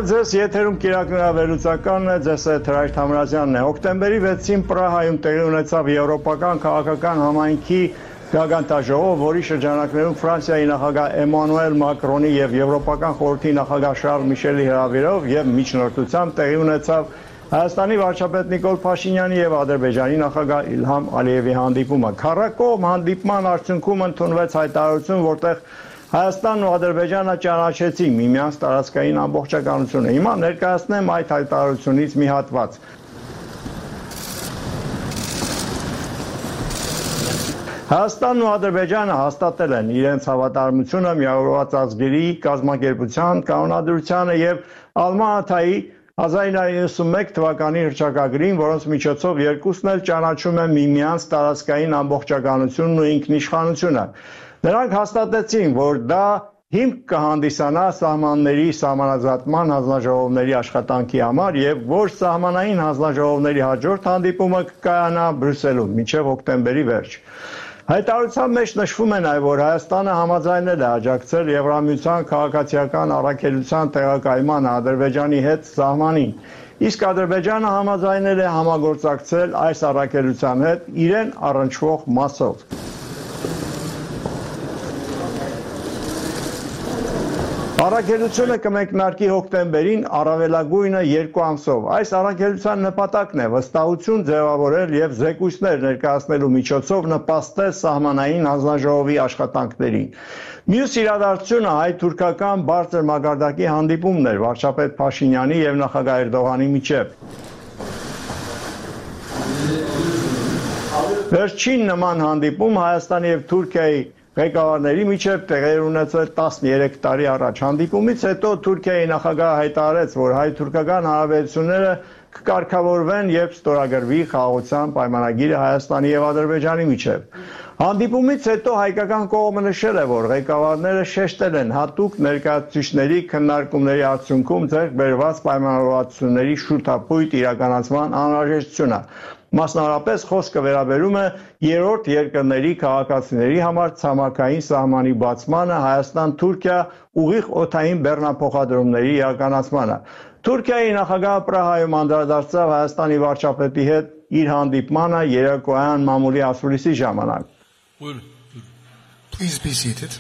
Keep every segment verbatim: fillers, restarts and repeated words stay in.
Բարև ձեզ, եթերում կիրակնավերլուծականն է, ձեզ հետ Հրայր Թամրազյանն է։ Հոկտեմբերի վեցին Պրահայում տեղի ունեցավ եվրոպական քաղաքական համայնքի գագաթնաժողով, որի շրջանակներում Ֆրանսիայի նախագահ Էմանուել Մակրոնի եւ Եվրոպական խորհրդի նախագահ Շարլ Միշելի հրավերով եւ միջնորդությամբ տեղի ունեցավ Հայաստանի վարչապետ Նիկոլ Փաշինյանի եւ Ադրբեջանի նախագահ Իլհամ Ալիևի հանդիպումը։ Քառակողմ հանդիպման արդյունքում ընդունվեց հայտարարություն, որտեղ Հայաստանն ու Ադրբեջանը ճանաչեցին միմյանց տարածքային ամբողջականությունը։ Հիմա ներկայացնեմ այդ հայտարարությունից մի հատված։ Հայաստանն ու Ադրբեջանը հաստատել են իրենց հավատարմությունը Միավորված ազգերի կազմակերպության կանոնադրությանը եւ Ալմա-Աթայի հազար ինը հարյուր նվաթ մեկ թվականի հռչակագրին, որոնց միջոցով երկուսն էլ ճանաչում են միմյանց տարածքային ամբողջականությունն ու ինքնիշխանությունը։ Նրանք հաստատեցին, որ դա հիմք կհանդիսանա սահմանների սահմանազատման հանձնաժողովների աշխատանքի համար եւ որ սահմանային հանձնաժողովների հաջորդ հանդիպումը կկայանա Բրյուսելում մինչեւ հոկտեմբերի վերջ։ Հայտարարության մեջ նշվում է նաեւ, որ Հայաստանը համաձայնել է աջակցել Եվրամիության քաղաքացիական առաքելության տեղակայմանը Ադրբեջանի հետ սահմանին, իսկ Ադրբեջանը համաձայնել է համագործակցել այս առաքելության հետ իրեն առնչվող մասով։ Առաքելությունը կմեկնարկի հոկտեմբերին առավելագույնը երկու ամսով։ Այս առաքելության նպատակն է վստահություն ձևավորել եւ զեկույցներ ներկայացնելու միջոցով նպաստել սահմանային հանձնաժողովի աշխատանքներին։ Մյուս իրադարձությունը հայ-թուրքական բարձր մակարդակի հանդիպումն էր վարչապետ Փաշինյանի եւ նախագահ Էրդողանի միջեւ։ Վերջին նման հանդիպում Հայաստանի եւ Թուրքիայի ղեկավարների միջև տեղի ունեցել տասներեք տարի առաջ։ Հանդիպումից հետո Թուրքիայի նախագահը հայտարարեց, որ հայ-թուրքական հարաբերությունները կկարգավորվեն, երբ ստորագրվի խաղաղության պայմանագիրը Հայաստանի եւ Ադրբեջանի միջև։ Հանդիպումից հետո հայկական կողմը նշել է, որ ղեկավարները շեշտել են հատուկ ներկայացուցիչների քննարկումների արդյունքում ձեռք բերված պայմանավորվածությունների շուրթափույթ իրականացման անհրաժեշտությունը։ Մասնավորապես խոսքը վերաբերում է երրորդ երկրների քաղաքացիների համար ցամաքային սահմանի բացմանը, Հայաստան-Թուրքիա ուղիղ օդային բեռնափոխադրումների իրականացմանը։ Թուրքիայի նախագահը Պրահայում անդրադարձավ Հայաստանի վարչապետի հետ իր հանդիպմանը երեկոյան մամուլի ասուլիսի ժամանակ։ Please be seated.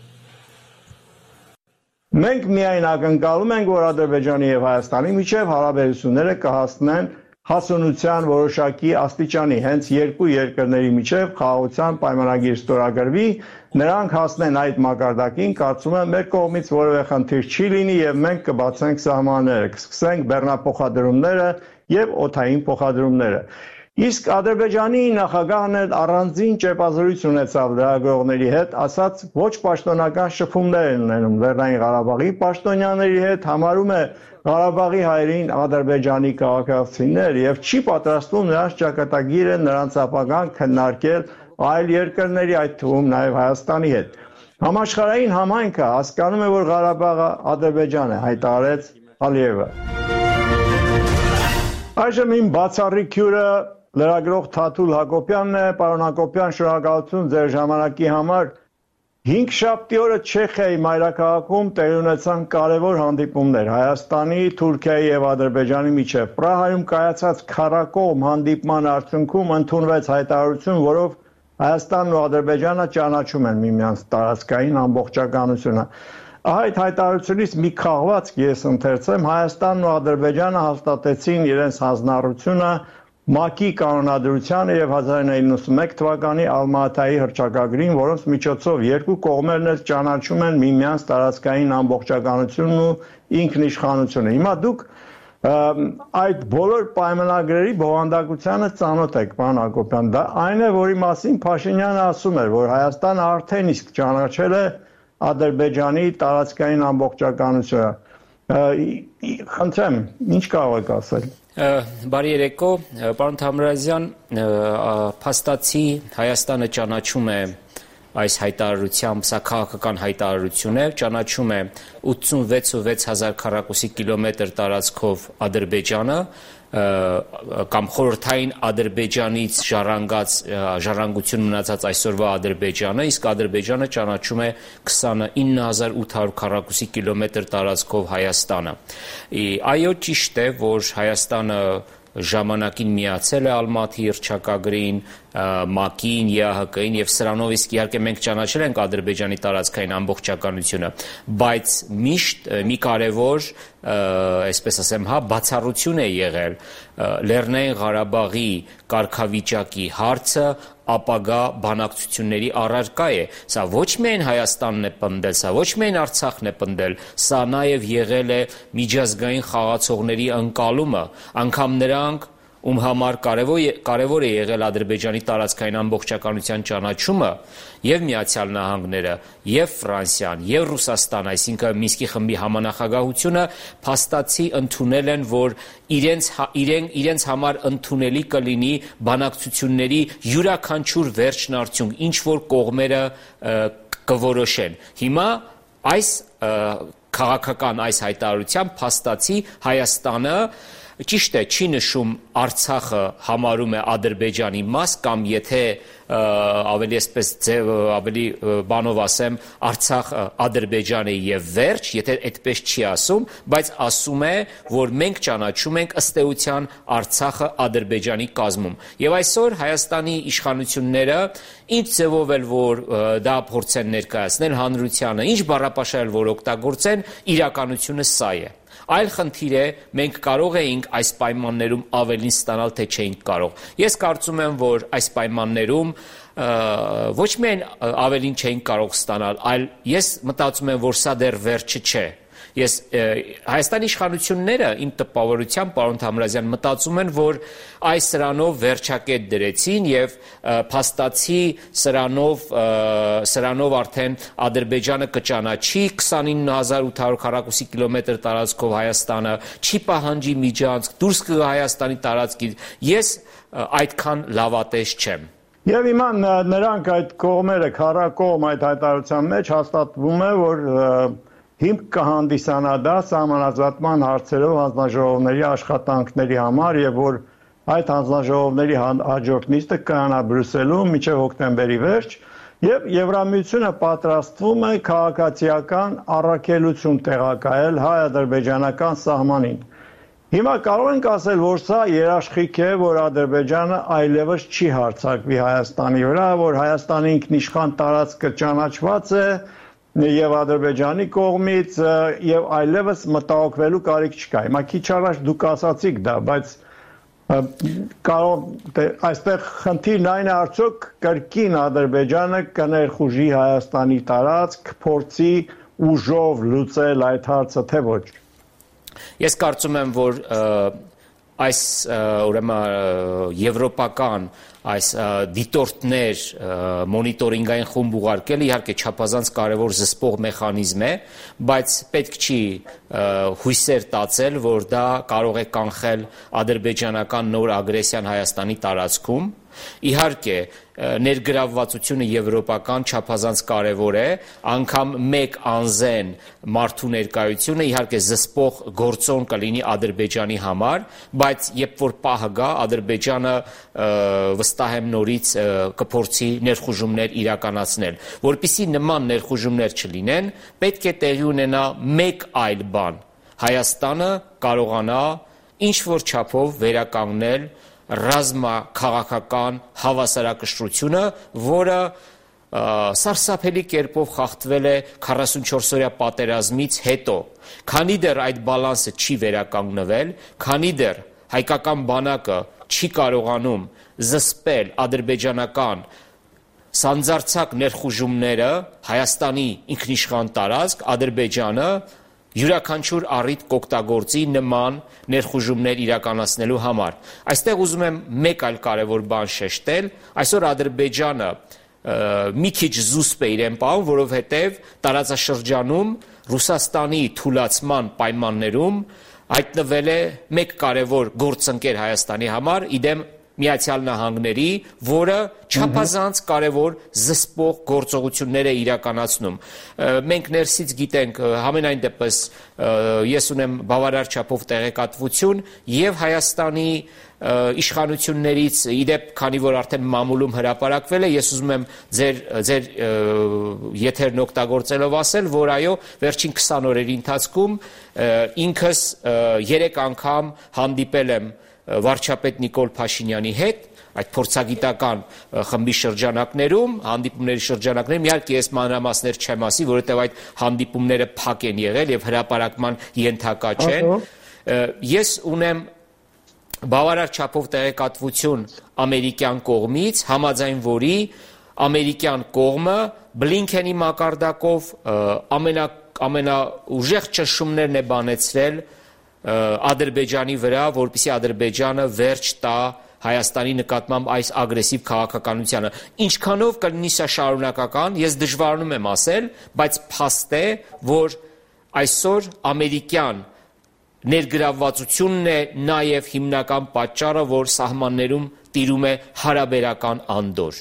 Մենք միայն ակնկալում ենք, որ Ադրբեջանի եւ Հայաստանի միջև հարաբերությունները կհասնեն հասունության որոշակի աստիճանի, հենց երկու երկրների միջև խաղաղության պայմանագիր ստորագրվի, նրանք հասնեն այդ մակարդակին, կարծում եմ մեր կողմից որևէ խնդիր չի լինի եւ մենք կբացենք սահմանները, կսկսենք բեռնափոխադրումները եւ օդային փոխադրումները։ Իսկ Ադրբեջանի նախագահն էլ առանձին ճեպազրույց ունեցավ լրագրողների հետ, ասաց ոչ պաշտոնական շփումներ են ունենում Լեռնային Ղարաբաղի պաշտոնյաների հետ, համարում է Ղարաբաղի հայերին Ադրբեջանի քաղաքացիներ եւ չի պատրաստվում նրանց ճակատագիրը նրանց ապագան քննարկել այլ երկրների, այդ թվում նաեւ Հայաստանի հետ։ Համաշխարհային համայնքը հասկանում է, որ Ղարաբաղը Ադրբեջան է, հայտարարեց Ալիևը։ Այժմ իմ բացառիկ հյուրը լրագրող Թաթուլ Հակոբյանն է, պարոն Հակոբյան, շնորհակալություն ձեր ժամանակի համար։ Հինգշաբթի օրը Չեխիայի մայրաքաղաքում տեղի ունեցան կարևոր հանդիպումներ Հայաստանի, Թուրքիայի եւ Ադրբեջանի միջև։ Պրահայում կայացած քառակողմ հանդիպման արդյունքում ընդունվեց հայտարարություն, որով Հայաստանն ու Ադրբեջանը ճանաչում են միմյանց տարածքային ամբողջականությունը։ Այդ հայտարարությունից մի քաղվածք ես ընթերցեմ, Հայաստանն ու Ադրբեջանը հաստատեցին իրենց հանձնառությունը ՄԱԿ-ի կանոնադրությանը եւ հազար ինը հարյուր նվաթ մեկ թվականի Ալմա-Աթայի հռչակագրին, որոնց միջոցով երկու կողմերն էլ ճանաչում են միմյանց տարածքային ամբողջականությունն ու ինքնիշխանությունը։ Հիմա դուք այդ բոլոր պայմանագրերի բովանդակությանը ծանոթ եք, պարոն Հակոբյան, դա այն է, որի մասին Փաշինյանը ասում էր, որ Հայաստանը արդեն իսկ ճանաչել է Ադրբեջանի տարածքային ամբողջականությունը։ Խնդրեմ, ինչ կարող եք ասել։ Բարի երեկո, պարոն Թամրազյան, փաստացի Հայաստանը ճանաչում է այս հայտարարությամբ, սա քաղաքական հայտարարություն է, ճանաչում է ութսունվեց ու վեց հազար քառակուսի կիլոմետր տարածքով Ադրբեջանը, կամ խորհրդային Ադրբեջանից ժառանգած ժառանգություն մնացած այսօրվա Ադրբեջանը, իսկ Ադրբեջանը ճանաչում է քսանինը հազար ութ հարյուր քառակուսի կիլոմետր տարածքով Հայաստանը։ Այո, ճիշտ է, որ Հայաստանը ժամանակին միացել է Ալմաթի հռչակագրին, ՄԱԿ-ին, ԵԱՀԿ-ին եւ սրանով իսկ իհարկե մենք ճանաչել ենք Ադրբեջանի տարածքային ամբողջականությունը, բայց միշտ մի կարևոր, այսպես ասեմ, հա, բացառություն է եղել Լեռնային Ղարաբաղի կարգավիճակի հարցը ապագա բանակցությունների առարկա է։ Սա ոչ միայն Հայաստանն է պնդել, սա ոչ միայն Արցախն է պնդել, սա նաև եղել է միջազգային խաղացողների ընկալումը, անգամ նրանք, ում համար կարևոր, կարևոր է եղել Ադրբեջանի տարածքային ամբողջականության ճանաչումը, եւ Միացյալ Նահանգները, եւ Ֆրանսիան, եւ Ռուսաստանը, այսինքն Մինսկի խմբի համանախագահությունը փաստացի ընդունել են, որ իրենց իրեն իրենց համար ընդունելի կլինի բանակցությունների յուրաքանչյուր վերջնարդյունք, ինչ որ կողմերը կորոշեն։ Հիմա այս քաղաքական այս հայտարարությամբ փաստացի Հայաստանը ճիշտ է, չի նշում Արցախը համարում է Ադրբեջանի մաս կամ եթե ավելի այսպես ձև ավելի բանով ասեմ Արցախը Ադրբեջան է եւ վերջ, եթե այդպես չի ասում, բայց ասում է, որ մենք ճանաչում ենք ըստ էության Արցախը Ադրբեջանի կազմում։ Եվ այսօր Հայաստանի իշխանությունները ինչ ձևով էլ որ դա փորձեն ներկայացնել հանրությանը, ինչ բառապաշար որ օգտագործեն, իրականությունը սա է։ Այլ խնդիր է, մենք կարող էինք այս պայմաններում ավելին ստանալ, թե չէինք կարող։ Ես կարծում եմ, որ այս պայմաններում ոչ միայն ավելին չէինք կարող ստանալ, այլ ես մտածում եմ, որ սա դեռ վերջը չէ։ Ես Հայաստանի իշխանությունները իմ տպավորությամբ, պարոն Թամրազյան, մտածում են, որ այս սրանով վերջակետ դրեցին եւ փաստացի սրանով սրանով արդեն Ադրբեջանը կճանաչի քսանինը հազար ութ հարյուր քառակուսի կիլոմետր տարածքով Հայաստանը, չի պահանջի միջանցք, դուրս կգա Հայաստանի տարածքից։ Ես այդքան լավատես չեմ։ Եվ հիմա նրանք այդ կողմերը քառակողմ այդ հայտարարության մեջ հաստատվում է, որ հիմք կհանդիսանա դա սահմանազատման հարցերով հանձնաժողովների աշխատանքների համար եւ որ այդ հանձնաժողովների հաջորդ նիստը կայանա Բրյուսելում մինչեւ հոկտեմբերի վերջ եւ Եվրամիությունը պատրաստվում է քաղաքացիական առաքելություն տեղակայել հայ-ադրբեջանական սահմանին։ Հիմա կարող ենք ասել, որ սա երաշխիք է, որ Ադրբեջանը այլևս չի հարձակվի Հայաստանի վրա, որ Հայաստանի ինքնիշխան տարածքը ճանաչված է եւ Ադրբեջանի կողմից եւ այլևս մտահոգվելու կարիք չկա։ Հիմա քիչ առաջ դուք ասացիք դա, բայց կարող այստեղ խնդիրն այն է, արդյոք կրկին Ադրբեջանը կներխուժի Հայաստանի տարածք, փորձի ուժով լուծել այդ հարցը, թե ոչ։ Ես կարծում եմ, որ այս ուրեմն եվրոպական այս դիտորդներ մոնիտորինգային խումբ ուղարկելը իհարկե չափազանց կարևոր զսպող մեխանիզմ է, բայց պետք չի հույսեր տածել, որ դա կարող է կանխել ադրբեջանական նոր ագրեսիան Հայաստանի տարածքում։ Իհարկե, ներգրավվածությունը եվրոպական չափազանց կարևոր է, անգամ մեկ անզեն մարդու ներկայությունը իհարկե զսպող գործոն կլինի Ադրբեջանի համար, բայց երբ որ պահը գա, Ադրբեջանը վստահ եմ նորից կփորձի ներխուժումներ իրականացնել, որպեսզի նման ներխուժումներ չլինեն, պետք է տեղի ունենա մեկ այլ բան. Հայաստանը կարողանա ինչ որ չափով վերականգնել ռազմաքաղաքական հավասարակշռությունը, որը սարսափելի կերպով խախտվել է քառասունչորսօրյա պատերազմից հետո, քանի դեռ այդ բալանսը չի վերականգնվել, քանի դեռ հայկական բանակը չի կարողանում զսպել ադրբեջանական սանձարձակ ներխուժումները Հայաստանի ինքնիշխան տարածք, Ադրբեջանը յուրաքանչյուր առիթ կօգտագործի նման ներխուժումներ իրականացնելու համար։ Այստեղ ուզում եմ մեկ այլ կարևոր բան շեշտել, այսօր Ադրբեջանը մի քիչ զուսպ է իրեն պահում, որովհետև տարածաշրջանում Ռուսաստանի թուլացման պայմաններում հայտնվել է մեկ կարևոր գործընկեր Հայաստանի համար, իդեմ Միացյալ Նահանգների, որը չափազանց կարևոր զսպող գործողություններ է իրականացնում։ Մենք ներսից գիտենք, համենայն դեպս ես ունեմ բավարար չափով տեղեկատվություն եւ Հայաստանի իշխանություններից, իդեպ, քանի որ արդեն մամուլում հրապարակվել է, ես ուզում եմ ձեր ձեր եթերն օգտագործելով ասել, որ այո, վերջին քսան օրերի ընթացքում ինքս երեք անգամ հանդիպել եմ վարչապետ Նիկոլ Փաշինյանի հետ, այդ փորձագիտական խմբի շրջանակներում, հանդիպումների շրջանակներում, իհարկե ես մանրամասներ չեմ ասի, որովհետև այդ հանդիպումները փակ են եղել եւ հրապարակման ենթակա չեն։ Ես ունեմ բավարար չափով տեղեկատվություն ամերիկյան կողմից, համաձայն որի ամերիկյան կողմը Բլինքենի մակարդակով ամենա ամենաուժեղ ճնշումներն է բանեցրել Ադրբեջանի վրա, որպեսզի Ադրբեջանը վերջ տա Հայաստանի նկատմամբ այս ագրեսիվ քաղաքականությանը։ Ինչքանով կլինի սա շարունակական, ես դժվարանում եմ ասել, բայց փաստ է, որ այսօր ամերիկյան ներգրավվածությունն է նաև հիմնական պատճառը, որ սահմաններում տիրում է հարաբերական անդոր։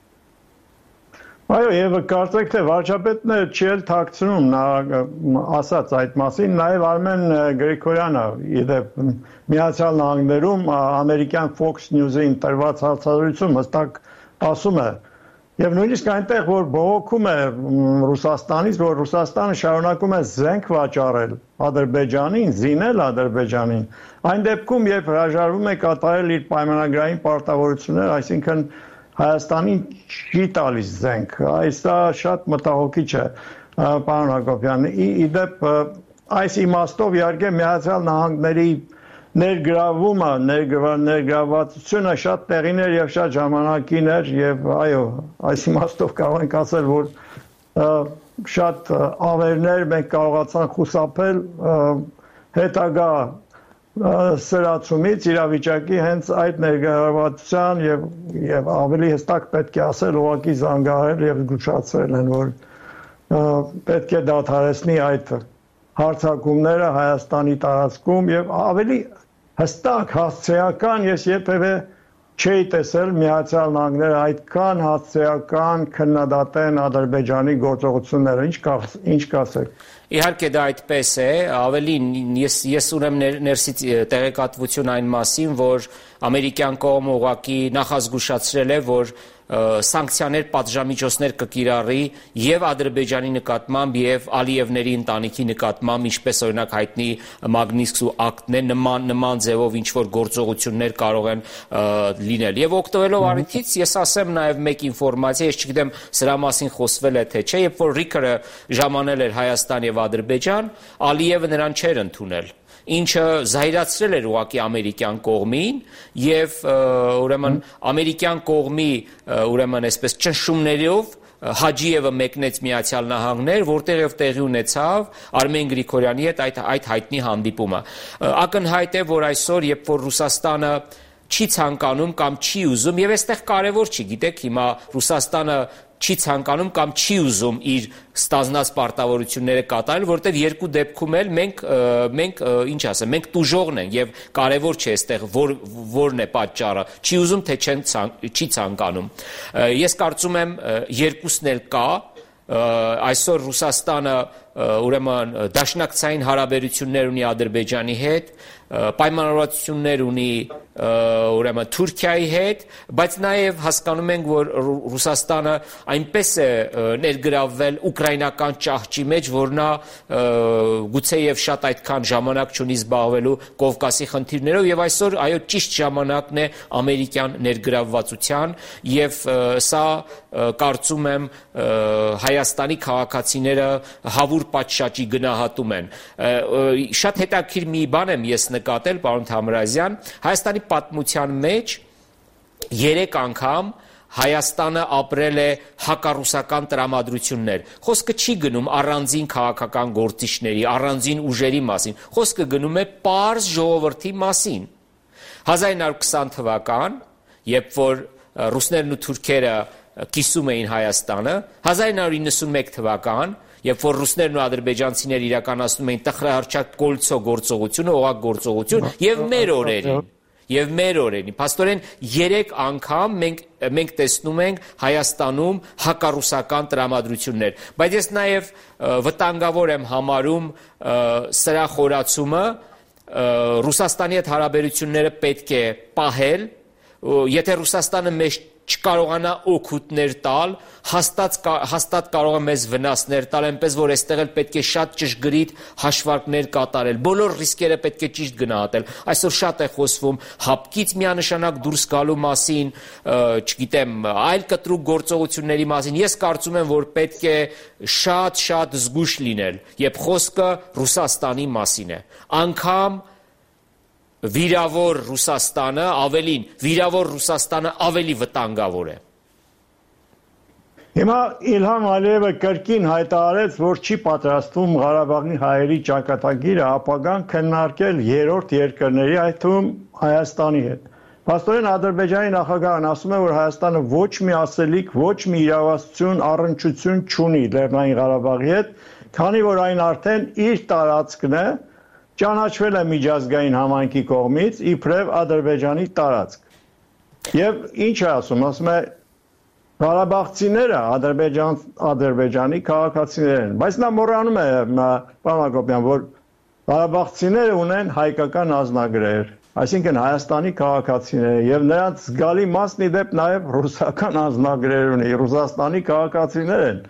Այո, եւ կարծեք թե վարչապետն չի էլ թաքցնում, նա ասաց այդ մասին, նաև Արմեն Գրիգորյանը, իդեպ Միացյալ Նահանգներում ամերիկյան Fox News-ին տրված հարցազրույցում հստակ ասում է, եւ նույնիսկ այնտեղ որ բողոքում է Ռուսաստանից, որ Ռուսաստանը շարունակում է զենք վաճառել Ադրբեջանին, զինել Ադրբեջանին, այն դեպքում, երբ հրաժարվում է կատարել իր պայմանագրային պարտավորությունները, այսինքն Հայաստանին չի տալիս զենք, այս դա շատ մտահոգիչ է, պարոն Հակոբյան, իդեպ այս իմաստով իհարկե Միացյալ Նահանգների ներգրավումը, ներգրավվածությունը շատ տեղին էր եւ շատ ժամանակին էր եւ այո, այս իմաստով կարող ենք ասել, որ շատ ավերներ մենք կարողացանք խուսափել հետագա սրացումից իրավիճակի հենց այդ ներգրավվածության եւ եւ ավելի հստակ պետք է ասել ուղղակի զանգահարել եւ զգուշացրել են, որ պետք է դադարեցնի այդ հարձակումները Հայաստանի տարածքում եւ ավելի հստակ հասցեական ես երբևէ չէի տեսել Միացյալ Նահանգները այդքան հասցեական քննադատեն Ադրբեջանի գործողությունները, ինչ կասեք։ Իհարկե դա այդպես է, ավելին ես ես ունեմ ներսից տեղեկատվություն այն մասին, որ ամերիկյան կողմը ուղղակի նախազգուշացրել է, որ սանկցիաներ պատժամիջոցներ կկիրառի եւ Ադրբեջանի նկատմամբ եւ Ալիևների ընտանիքի նկատմամբ, ինչպես օրինակ հայտնի Մագնիսկու ակտն է, նման նման ձևով ինչ որ գործողություններ կարող են լինել։ Եվ օգտվելով առիթից ես ասեմ նաեւ մեկ ինֆորմացիա, ես չգիտեմ սրա մասին խոսվել է թե չէ, երբ որ Ռիկերը ժամանել էր Հայաստան եւ Ադրբեջան, Ալիևը նրան չէր ընդունել, ինչը զայրացրել էր ուղղակի ամերիկյան կողմին եւ ուրեմն ամերիկյան կողմի ուրեմն այսպես ճնշումներով Հաջիևը մեկնեց Միացյալ Նահանգներ, որտեղ եւ տեղի ունեցավ Արմեն Գրիգորյանի հետ այդ այդ հայտնի հանդիպումը։ Ակնհայտ է, որ այսօր, երբ որ Ռուսաստանը չի ցանկանում կամ չի ուզում, եւ այստեղ կարևոր չի, գիտեք, հիմա Ռուսաստանը չի ցանկանում կամ չի ուզում իր ստանձնած պարտավորությունները կատարել, որտեղ երկու դեպքում էլ մենք մենք ինչ ասեմ, մենք տուժողն ենք եւ կարևոր չէ այստեղ որ որն է պատճառը, չի ուզում թե չեն չի ցանկանում։ Ես կարծում եմ երկուսն էլ կա, այսօր Ռուսաստանը ուրեմն դաշնակցային հարաբերություններ ունի Ադրբեջանի հետ, պայմանավորվածություններ ունի ուրեմն Թուրքիայի հետ, բայց նաև հասկանում ենք, որ Ռուսաստանը այնպես է ներգրավվել ուկրաինական ճահճի մեջ, որ նա գուցեև շատ այդքան ժամանակ չունի զբաղվելու Կովկասի խնդիրներով եւ այսօր այո ճիշտ ժամանակն է ամերիկյան ներգրավվածության եւ սա կարծում եմ Հայաստանի քաղաքացիները հավուր պատշաճի գնահատում են։ Շատ հետաքրքիր մի բան եմ ես նկատել, պարոն Թամրազյան, Հայաստանի պատմության մեջ երեք անգամ Հայաստանը ապրել է հակառուսական տրամադրություններ։ Խոսքը չի գնում առանձին քաղաքական գործիչների, առանձին ուժերի մասին։ Խոսքը գնում է պարզ ժողովրդի մասին։ հազար ինը հարյուր քսան թվական, երբ որ ռուսներն ու թուրքերը կիսում էին Հայաստանը, հազար ինը հարյուր իննսունմեկ թվական, երբ որ ռուսներն ու ադրբեջանցիները իրականացնում էին տխրահարճակ կոլցո գործողությունը, օղակ գործողություն, եւ մեր օրերին, եւ մեր օրենի։ Փաստորեն երեք անգամ մենք մենք տեսնում ենք Հայաստանում հակառուսական տրամադրություններ, բայց ես նաեւ վտանգավոր եմ համարում սրա խորացումը, Ռուսաստանի հետ հարաբերությունները պետք է պահել, եթե Ռուսաստանը մեզ չկարողանա օգուտներ տալ, հաստատ հաստատ կարող է մեզ վնասներ տալ, այնպես որ այստեղ էլ պետք է շատ ճշգրիտ հաշվարկներ կատարել, բոլոր ռիսկերը պետք է ճիշտ գնահատել։ Այսօր շատ է խոսվում հապկից միանշանակ դուրս գալու մասին, չգիտեմ, այլ կտրուկ գործողությունների մասին։ Ես կարծում եմ, որ պետք է շատ-շատ զգույշ լինել, երբ խոսքը Ռուսաստանի մասին է։ Անկամ վիրավոր Ռուսաստանը ավելին, վիրավոր Ռուսաստանը ավելի վտանգավոր է։ Հիմա Իլհամ Ալիևը կրկին հայտարարեց, որ չի պատրաստվում Ղարաբաղի հայերի ճակատագիրը ապագան քննարկել երրորդ երկրների, այդ թվում Հայաստանի հետ։ Փաստորեն Ադրբեջանի նախագահն ասում է, որ Հայաստանը ոչ մի ասելիք, ոչ մի իրավասություն, առնչություն չունի Լեռնային Ղարաբաղի հետ, քանի որ այն արդեն իր տարածքն է, ճանաչվել է միջազգային համայնքի կողմից իբրև Ադրբեջանի տարածք։ Եվ ինչ է ասում, ասում է Ղարաբաղցիները Ադրբեջան Ադրբեջանի քաղաքացիներ են, բայց նա մոռանում է պարոն Հակոբյան, որ Ղարաբաղցիները ունեն հայկական անձնագրեր, այսինքն Հայաստանի քաղաքացիներ եւ նրանց զգալի մասն ի դեպ նաեւ ռուսական անձնագրեր ունի, Ռուսաստանի քաղաքացիներ են։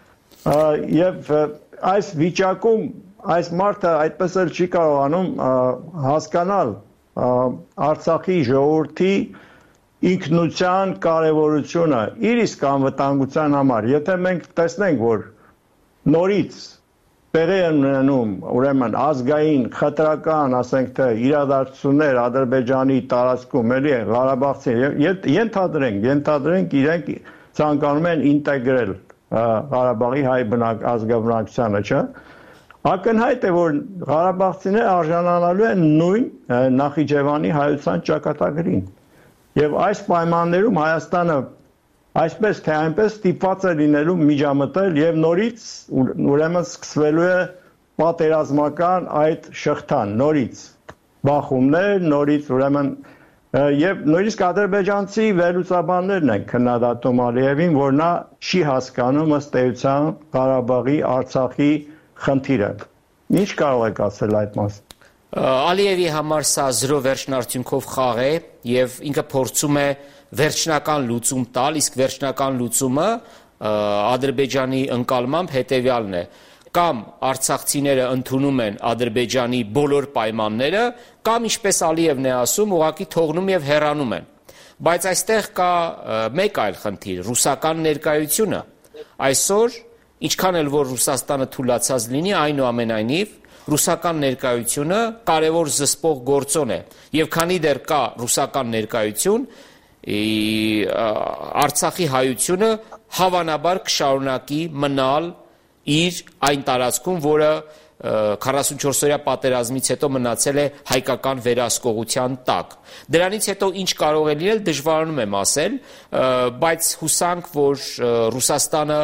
Եվ այս վիճակում այս մարդը այդպես էլ չի կարողանում հասկանալ Արցախի ժողովրդի ինքնության կարևորությունը իր իսկ անվտանգության համար։ Եթե մենք տեսնենք, որ նորից տեղի են ունենում, ուրեմն ազգային խտրական, ասենք թե իրադարձություններ Ադրբեջանի տարածքում, էլի Ղարաբաղցի, ենթադրենք, ենթադրենք իրենք ցանկանում են ինտեգրել Ղարաբաղի հայ ազգաբնակչությանը, չէ՞։ Ակնհայտ է, որ Ղարաբաղցիները արժանանալու են նույն Նախիջևանի հայության ճակատագրին։ Եվ այս պայմաններում Հայաստանը այսպես թե այնպես ստիպված է լինելու միջամտել եւ նորից ուրեմն սկսվելու է պատերազմական այդ շղթան, նորից բախումներ, նորից ուրեմն եւ նույնիսկ ադրբեջանցի վերլուծաբաններն են քննադատում Ալիևին, որ նա չի հասկանում ըստ էության Ղարաբաղի, Արցախի խնդիրը։ Ինչ կարող եք ասել այդ մասին։ Ալիևի համար սա զրո վերջնարդյունքով խաղ է եւ ինքը փորձում է վերջնական լուծում տալ, իսկ վերջնական լուծումը Ադրբեջանի ընկալմամբ հետեւյալն է. կամ արցախցիները ընդունում են Ադրբեջանի բոլոր պայմանները, կամ ինչպես Ալիևն է ասում, ուղղակի թողնում եւ հեռանում են։ Բայց այստեղ կա մեկ այլ խնդիր՝ ռուսական ներկայությունը։ Այսօր ինչքան էլ որ Ռուսաստանը թուլացած լինի, այնուամենայնիվ ռուսական ներկայությունը կարևոր զսպող գործոն է եւ քանի դեռ կա ռուսական ներկայություն, Արցախի հայությունը հավանաբար կշարունակի մնալ իր այն տարածքում, որը քառասունչորսօրյա պատերազմից հետո մնացել է հայկական վերահսկողության տակ։ Դրանից հետո ինչ կարող է լինել, դժվարանում եմ ասել, բայց հուսանք, որ Ռուսաստանը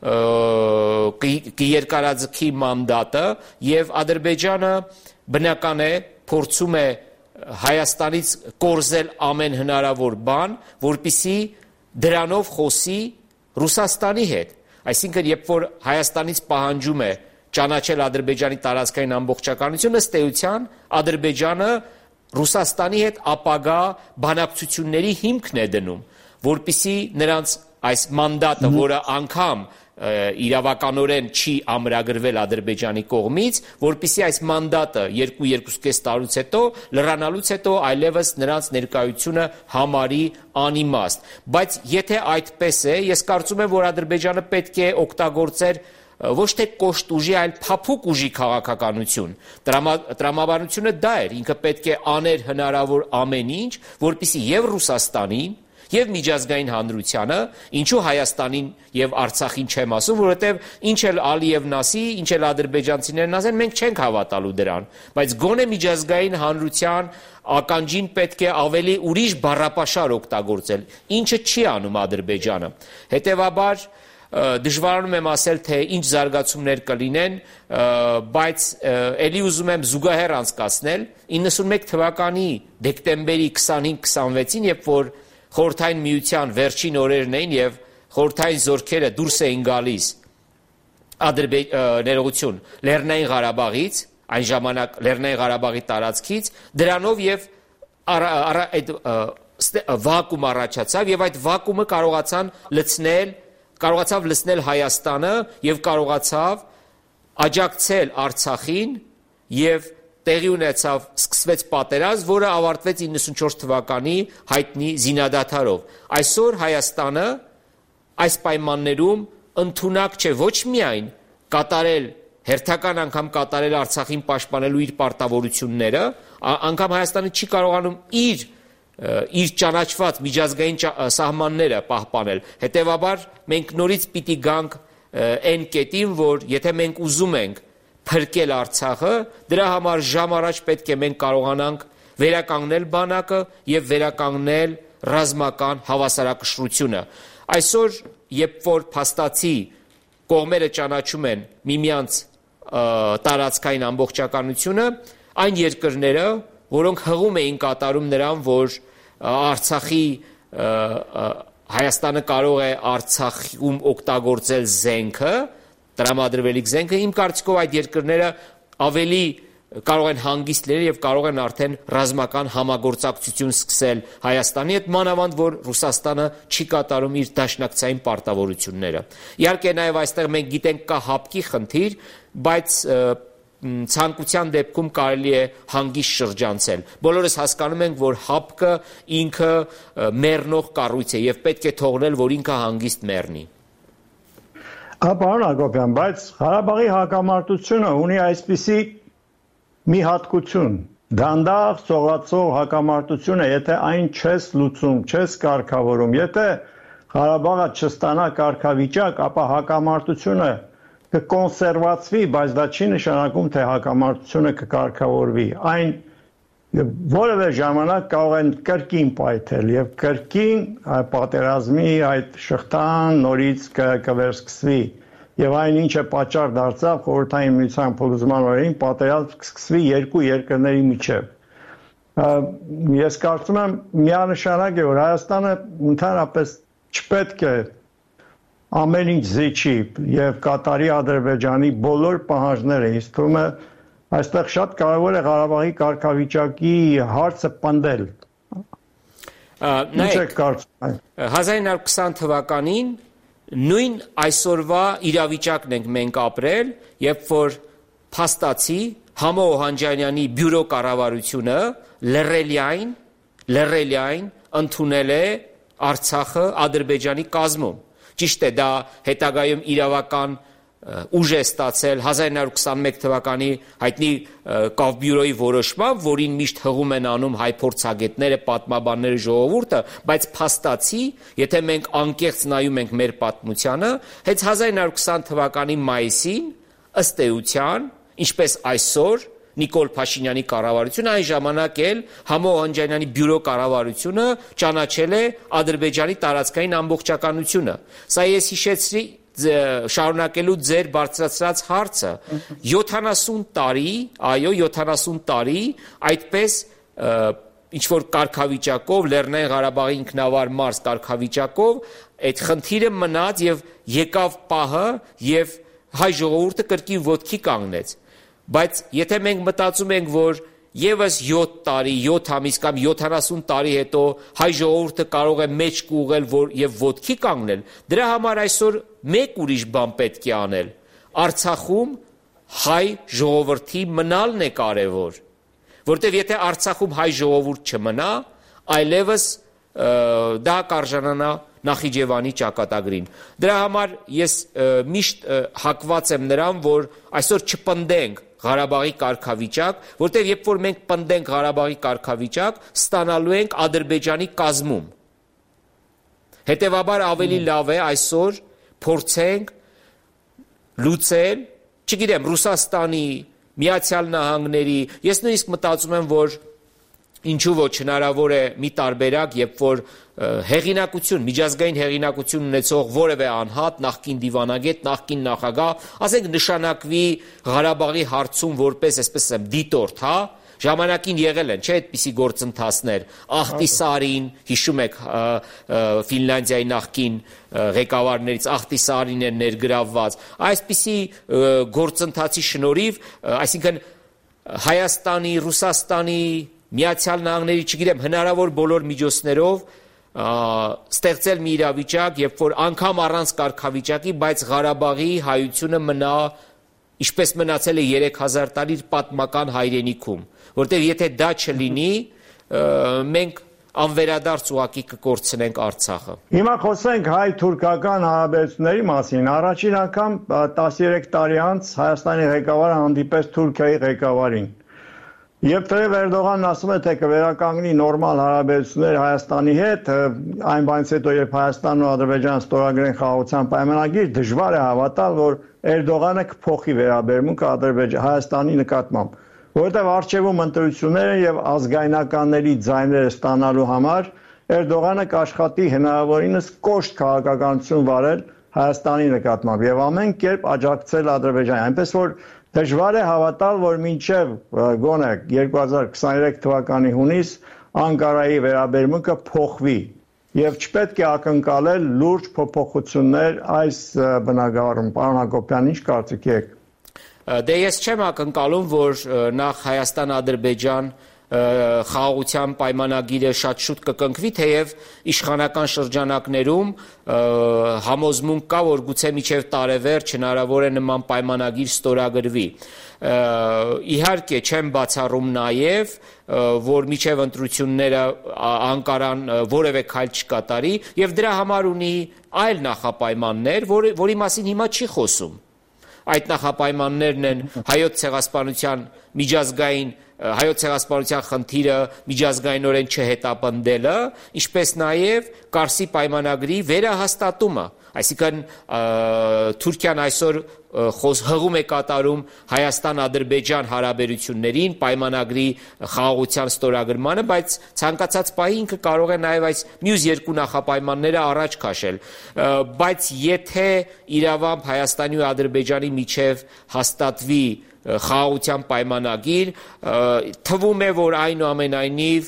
կերկարաձգի մանդատը եւ Ադրբեջանը բնական է փորձում է Հայաստանից կորզել ամեն հնարավոր բան, որպիսի դրանով խոսի Ռուսաստանի հետ։ Այսինքն, երբ որ Հայաստանից պահանջում է ճանաչել Ադրբեջանի տարածքային ամբողջականությունը, ըստ էության Ադրբեջանը Ռուսաստանի հետ ապագա բանակցությունների հիմքն է դնում, որպիսի նրանց այս մանդատը, որը անգամ իրավականորեն չի ամրագրվել Ադրբեջանի կողմից, որպիսի այս մանդատը երկու երկուսկես տարուց հետո լրանալուց հետո այլևս նրանց ներկայությունը համարի անիմաստ։ Բայց եթե այդպես է, ես կարծում եմ, որ Ադրբեջանը պետք է օգտագործեր ոչ թե կոշտ ուժի, այլ փափուկ ուժի քաղաքականություն։ Տրամաբանությունը դա էր, ինքը պետք է աներ հնարավոր ամեն ինչ, որպիսի եւ Ռուսաստանին եւ միջազգային հանրությանը, ինչու Հայաստանին եւ Արցախին չեմ ասում, որովհետեւ ինչ էլ Ալիևն ասի, ինչ էլ ադրբեջանցիներն ասեն, մենք չենք հավատալու դրան, բայց գոնե միջազգային հանրության ականջին պետք է ավելի ուրիշ բառապաշար օգտագործել, ինչը չի անում Ադրբեջանը։ Հետևաբար դժվարանում եմ ասել, թե ինչ զարգացումներ կլինեն, բայց ելի ուզում եմ զուգահեռ անցկացնել իննսունմեկ թվականի դեկտեմբերի քսանհինգ քսանվեցին, երբ որ Խորհրդային Միության վերջին օրերն էին եւ խորհրդային զորքերը դուրս էին գալիս ներողություն Լեռնային Ղարաբաղից, այն ժամանակ Լեռնային Ղարաբաղի տարածքից, դրանով եւ այդ վակուում առաջացավ եւ այդ վակումը կարողացան լցնել, կարողացավ լցնել Հայաստանը եւ կարողացավ աջակցել Արցախին եւ տեղի ունեցավ, սկսվեց պատերազմ, որը ավարտվեց իննսունչորս թվականի հայտնի զինադադարով։ Այսօր Հայաստանը այս պայմաններում ընդունակ չէ ոչ միայն կատարել հերթական անգամ կատարել Արցախին պաշտպանելու իր պարտավորությունները, անգամ Հայաստանը չի կարողանում իր իր ճանաչված միջազգային սահմանները պահպանել։ Հետևաբար մենք նորից պիտի գանք այն կետին, որ եթե մենք ուզում ենք փրկել Արցախը, դրա համար ժամ առաջ պետք է մենք կարողանանք վերականգնել բանակը եւ վերականգնել ռազմական հավասարակշռությունը։ Այսօր, երբ որ փաստացի կողմերը ճանաչում են միմյանց տարածքային ամբողջականությունը, այն երկրները, որոնք հղում էին կատարում նրան, որ Արցախի Հայաստանը կարող է Արցախում օգտագործել զենքը, տրամադրվելիք զենքը, իմ կարծիքով այդ երկրները ավելի կարող են հանգիստ լինել եւ կարող են արդեն ռազմական համագործակցություն սկսել Հայաստանի հետ, մանավանդ որ Ռուսաստանը չի կատարում իր դաշնակցային պարտավորությունները։ Իհարկե նաեւ այստեղ մենք գիտենք կա հապկի խնդիր, բայց ցանկության դեպքում կարելի է հանգիստ շրջանցել։ Բոլորս հասկանում ենք, որ հապկը ինքը մեռնող կառույց է եւ պետք է թողնել, որ ինքը հանգիստ մեռնի։ Պարոն Հակոբյան, բայց Ղարաբաղի հակամարտությունը ունի այսպիսի մի հատկություն, դանդաղ սողացող հակամարտությունը, եթե այն չես լուծում, չես կարգավորում, եթե Ղարաբաղը չստանա կարգավիճակ, ապա հակամարտությունը կկոնսերվացվի, բայց դա չի նշանակում, թե հակամարտությունը կկարգավորվի։ Այն որևէ ժամանակ կարող են կրկին պայթել եւ կրկին պատերազմի այդ շղթան նորից կվերսկսվի եւ այն ինչը պատճառ դարձավ խորհրդային միության փլուզման օրերին պատերազմ կսկսվի երկու երկրների միջև։ Ես կարծում եմ միանշանակ է, որ Հայաստանը ընդհանրապես չպետք է ամեն ինչ զիջի եւ կատարի Ադրբեջանի բոլոր պահանջները։ Ինձ թվում է այստեղ շատ կարևոր է Ղարաբաղի կարգավիճակի հարցը պնդել։ Նայեք, հազար իննսուն քսան թվականին նույն այսօրվա իրավիճակն ենք մենք ապրել, երբ որ փաստացի Համո Օհանջանյանի բյուրո կառավարությունը լռելիայն, լռելիայն ընդունել է Արցախը Ադրբեջանի կազմում։ Ճիշտ է, դա հետագայում իրավական ուժ է ստացել հազար իննսուն քսանմեկ թվականի հայտնի Կավբյուրոյի որոշմամբ, որին միշտ հղում են անում հայ փորձագետները, պատմաբանները, ժողովուրդը, բայց փաստացի, եթե մենք անկեղծ նայում ենք մեր պատմությանը, հենց հազար իննսուն քսան թվականի մայիսին ըստ էության, ինչպես այսօր Նիկոլ Փաշինյանի կառավարությունը, այն ժամանակ էլ Համո Օհանջանյանի բյուրո կառավարությունը ճանաչել է Ադրբեջանի տարածքային ամբողջականությունը։ Սա ես հիշեցրի շարունակելու ձեր բարձրացրած հարցը, յոթանասուն տարի, այո, յոթանասուն տարի այդպես ինչ-որ կարգավիճակով, Լեռնային Ղարաբաղի ինքնավար մարզ կարգավիճակով, այդ խնդիրը մնաց եւ եկավ պահը եւ հայ ժողովուրդը կրկին ոտքի կանգնեց։ Բայց եթե մենք մտածում ենք, որ եւս յոթ տարի, յոթ ամիս կամ յոթանասուն տարի հետո հայ ժողովուրդը կարող է մեջ կուղղել եւ ոտքի կանգնել, դրա համար այսօր մեկ ուրիշ բան պետք է անել։ Արցախում հայ ժողովրդի մնալն է կարևոր, որտեղ եթե Արցախում հայ ժողովուրդ չմնա, այլևս դա կարժանանա Նախիջևանի ճակատագրին։ Դրա համար ես միշտ հակված եմ նրան, որ այսօր չպնդենք Ղարաբաղի կարգավիճակ, որտեղ երբ որ մենք պնդենք Ղարաբաղի կարգավիճակ, ստանալու ենք Ադրբեջանի կազմում։ Հետևաբար ավելի լավ է այսօր փորձենք լուծել, չգիտեմ, Ռուսաստանի, Միացյալ Նահանգների, ես նույնիսկ մտածում եմ, որ Ինչու ոչ հնարավոր է մի տարբերակ, երբ որ հեղինակություն, միջազգային հեղինակություն ունեցող որևէ անհատ, նախկին դիվանագետ, նախկին նախագահ, ասենք նշանակվի Ղարաբաղի հարցում որպես, այսպես ասեմ, դիտորդ, հա, ժամանակին եղել են, չէ, այդպիսի գործընթացներ, Ախտիսարին, հիշում եք Ֆինլանդիայի նախկին ղեկավարներից Ախտիսարին է ներգրավված, այսպիսի գործընթացի շնորհիվ, այսինքն Հայաստանի, Ռուսաստանի, Միացյալ Նահանգների, չգիտեմ, հնարավոր բոլոր միջոցներով ստեղծել մի իրավիճակ, երբ որ անգամ առանց կարգավիճակի, բայց Ղարաբաղի հայությունը մնա, ինչպես մնացել է երեք հազար տարի իր պատմական հայրենիքում, որտեղ եթե դա չլինի, մենք անվերադարձ ուղղակի կկորցնենք Արցախը։ Հիմա խոսենք հայ-թուրքական հարաբերությունների մասին։ Առաջին անգամ տասներեք տարի անց Հայաստանի ղեկավարը հանդիպեց Թուրքիայի ղեկավարին։ Եվ թեև Էրդողանն ասում է, թե կվերականգնի նորմալ հարաբերություններ Հայաստանի հետ, այն բանից հետո, երբ Հայաստանն ու Ադրբեջանը ստորագրեն խաղաղության պայմանագիր, դժվար է հավատալ, որ Էրդողանը կփոխի վերաբերմունքը Հայաստանի նկատմամբ, որովհետև առջևում ընտրություններ են եւ ազգայնականների ձայները ստանալու համար Էրդողանը կաշխատի հնարավորինս կոշտ քաղաքականություն վարել Հայաստանի նկատմամբ եւ ամեն կերպ աջակցել Ադրբեջանին, այնպես որ դժվար է հավատալ, որ մինչև գոնե երկու հազար քսաներեք թվականի հունիս Անկարայի վերաբերմունքը փոխվի եւ չպետք է ակնկալել լուրջ փոփոխություններ այս բնագավառում։ Պարոն Հակոբյան, ինչ կարծիքի եք։ Դե ես չեմ ակնկալում, որ նախ Հայաստան-Ադրբեջան խաղաղության պայմանագիրը շատ շուտ կկնքվի, թեև իշխանական շրջանակներում համոզմունք կա, որ գուցե մինչև տարեվերջ հնարավոր է նման պայմանագիր ստորագրվի։ Իհարկե չեմ բացառում նաև, որ մինչև ընտրությունները Անկարան որևէ քայլ չկատարի եւ դրա համար ունի այլ նախապայմաններ, որի մասին հիմա չի խոսում։ Այդ նախապայմաններն են հայոց ցեղասպանության միջազգային հայոց ցեղասպանության խնդիրը միջազգայինորեն չհետապնդելը, ինչպես նաև Կարսի պայմանագրի վերահաստատումը, այսինքն Թուրքիան այսօր հղում է կատարում Հայաստան-Ադրբեջան հարաբերություններին, պայմանագրի խաղաղության ստորագրմանը, բայց ցանկացած պահի ինքը կարող է նաև այս մյուս երկու նախապայմանները առաջ քաշել, բայց եթե իրավամբ Հայաստանի ու Ադրբեջանի միջև հաստատվի խաղաղության պայմանագիր, թվում է, որ այնուամենայնիվ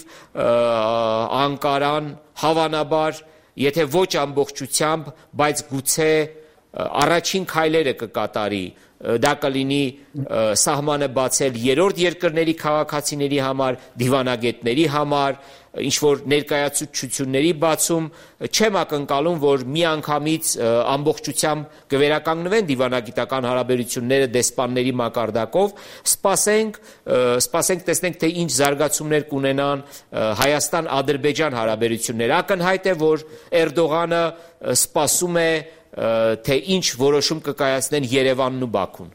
Անկարան հավանաբար, եթե ոչ ամբողջությամբ, բայց գուցե առաջին քայլերը կկատարի, դա կլինի սահմանը բացել երրորդ երկրների քաղաքացիների համար, դիվանագետների համար, ինչ-որ ներկայացությունների բացում, չեմ ակնկալում, որ միանգամից ամբողջությամբ կվերականգնվեն դիվանագիտական հարաբերությունները դեսպանների մակարդակով, սպասենք, սպասենք տեսնենք, թե ինչ զարգացումներ կունենան Հայաստան-Ադրբեջան հարաբերությունները։ Ակնհայտ է, որ Էրդողանը սպասում է, թե ինչ որոշում կկայացնեն Երևանն ու Բաքուն։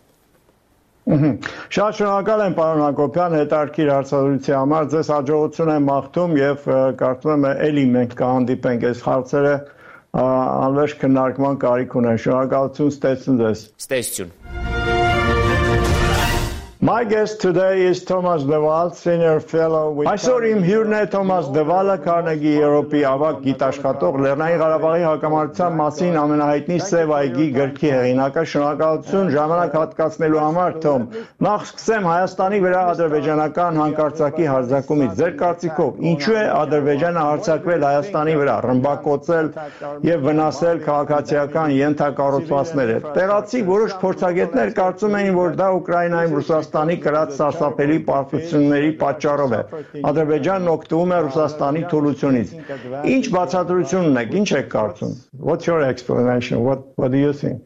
Շատ շնորհակալ եմ, պարոն Հակոբյան, հետաքրքիր հարցազրույցի համար, ձեզ հաջողություն եմ մաղթում եւ կարծում եմ էլի մենք կհանդիպենք, այս հարցերը անվերջ քննարկման կարիք ունեն։ Շնորհակալություն, ստեցություն ձեզ։ Ստեցություն։ My guest today is Thomas Deval, Senior Fellow with... Այսօր իմ հյուրն է Թոմաս Դևալը, Քարնեգի Եվրոպի ավագ գիտաշխատող, Լեռնային Ղարաբաղի հակամարտության մասին ամենահայտնի Սև այգի գրքի հեղինակը։ Շնորհակալություն ժամանակ հատկացնելու համար, Թոմ։ Նախ սկսեմ Հայաստանի վրա ադրբեջանական հանկարծակի հարձակումից։ Ձեր կարծիքով, ինչու է Ադրբեջանը հարձակվել Հայաստանի վրա, ռմբակոծել եւ վնասել քաղաքացիական ենթակառուցվածքները։ Տեղացի որոշ փորձագետներ կարծում էին, որ դա Ուկրաինայում Ռուսաստանի կրած սարսափելի պարտությունների պատճառով է։ Ադրբեջանն օգտվում է Ռուսաստանի թուլությունից։ Ինչ բացատրություն ունեք, ինչ եք կարծում? What's your explanation? What what do you think?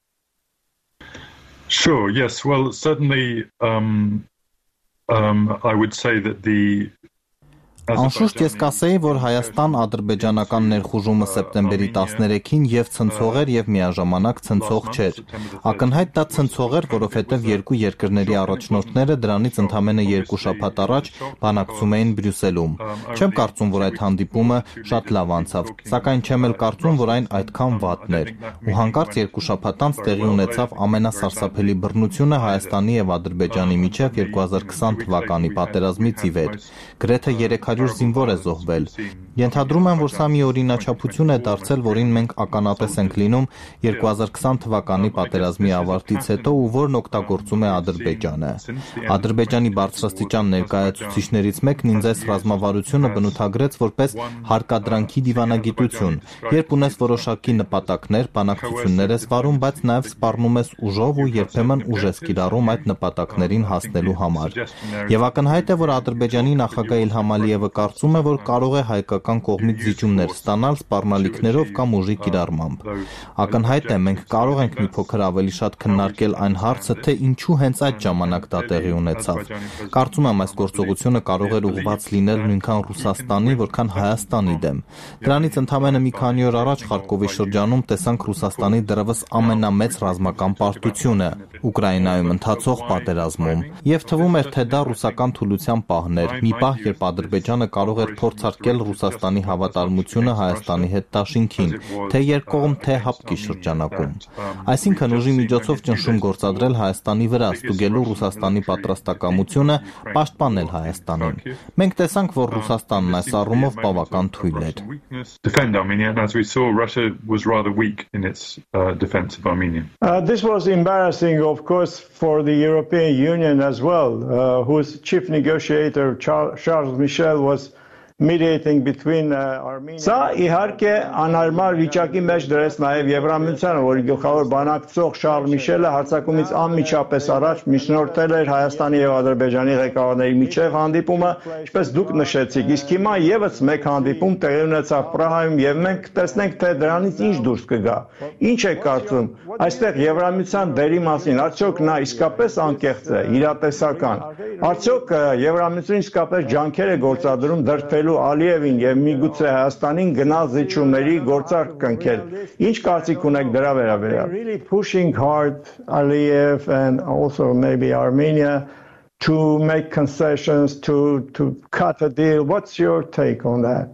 Sure, yes. Well, certainly um um I would say that the Անշուշտ ես կասեի, որ Հայաստան-ադրբեջանական ներխուժումը սեպտեմբերի տասներեքին եւ ցնցող էր եւ միաժամանակ ցնցող չէր։ Ակնհայտ դա ցնցող էր, որովհետեւ երկու երկրների առաջնորդները դրանից ընդամենը երկու շաբաթ առաջ բանակցում էին Բրյուսելում։ Չեմ կարծում, որ այդ հանդիպումը շատ լավ անցավ, սակայն չեմ էլ կարծում, որ այն այդքան վատն էր։ Ու հանկարծ երկու շաբաթ անց տեղի ունեցավ ամենասարսափելի բռնությունը Հայաստանի եւ Ադրբեջանի միջեւ երկու հազար քսան թվականի պատերազմից ի վեր։ Գրեթե երեք հարյուր զինվոր է զոհվել։ Ենթադրում եմ, որ սա մի օրինաչափություն է դարձել, որին մենք ականատես ենք լինում երկու հազար քսան թվականի պատերազմի ավարտից հետո ու որն օգտագործում է Ադրբեջանը։ Ադրբեջանի բարձրաստիճան ներկայացուցիչներից մեկն ինձ այս ռազմավարությունը բնութագրեց որպես հարկադրանքի դիվանագիտություն, երբ ունես որոշակի նպատակներ, բանակցություններ ես վարում, բայց նաև սպառնում ես ուժով ու երբեմն ուժ ես կիրառում այդ նպատակներին հասնելու համար։ Եվ ակնհայտ է, որ Ադրբեջանի նախագահ Իլհամ Ալիևը կարծում է, որ կարող է հայկական կողմից զիջումներ ստանալ սպառնալիքներով կամ ուժի կիրառմամբ։ Ակնհայտ է, մենք կարող ենք մի փոքր ավելի շատ քննարկել այն հարցը, թե ինչու հենց այդ ժամանակ դա տեղի ունեցավ։ Կարծում եմ, այս գործողությունը կարող էր ուղղված լինել նույնքան Ռուսաստանի, որքան Հայաստանի դեմ։ Դրանից ընդամենը մի քանի օր առաջ Խարկովի շրջանում տեսանք Ռուսաստանի դեռևս ամենամեծ ռազմական պարտությունը Ուկրաինայում ընթացող պատերազմում, եւ թվում էր, թե դա ռուսական թուլության պահն էր, մի պահ, երբ Ադրբեջանը կարող էր փորձարկել Ռուսաստանի հավատարմությունը Հայաստանի հետ դաշինքին, թե երկկողմ, թե հապկի շրջանակում։ Այսինքն ուժի միջոցով ճնշում գործադրել Հայաստանի վրա, ստուգելու Ռուսաստանի պատրաստակամությունը պաշտպանել Հայաստանին։ Մենք տեսանք, որ Ռուսաստանն այս առումով բավական թույլ էր։ Uh, this was embarrassing, of course, for the European Union as well, uh, whose chief negotiator Charles Michel was mediating between uh, Armenia. Սա իհարկե անհարմար վիճակի մեջ դրեց նաև Եվրամիությանը, որի գլխավոր բանակցող Շարլ Միշելը հարձակումից անմիջապես առաջ միջնորդել էր Հայաստանի եւ Ադրբեջանի ղեկավարների միջև հանդիպումը, ինչպես դուք նշեցիք։ Իսկ հիմա եւս մեկ հանդիպում տեղի ունեցավ Պրահայում եւ մենք տեսնենք, թե դրանից ինչ դուրս կգա։ Ինչ է կարծում այստեղ Եվրամիության դերի մասին, արդյոք նա իսկապես անկեղծ է, իրատեսական։ Արդյոք Եվրամիությունը իսկապես ջանքեր է գործադրում դրդելու Ալիևին եւ միգուցե Հայաստանին գնալ զիջումների գործարք կնքել։ Ինչ կարծիք ունեք դրա վերաբերյալ? Really pushing hard Aliyev and also maybe Armenia to make concessions to to cut a deal. What's your take on that?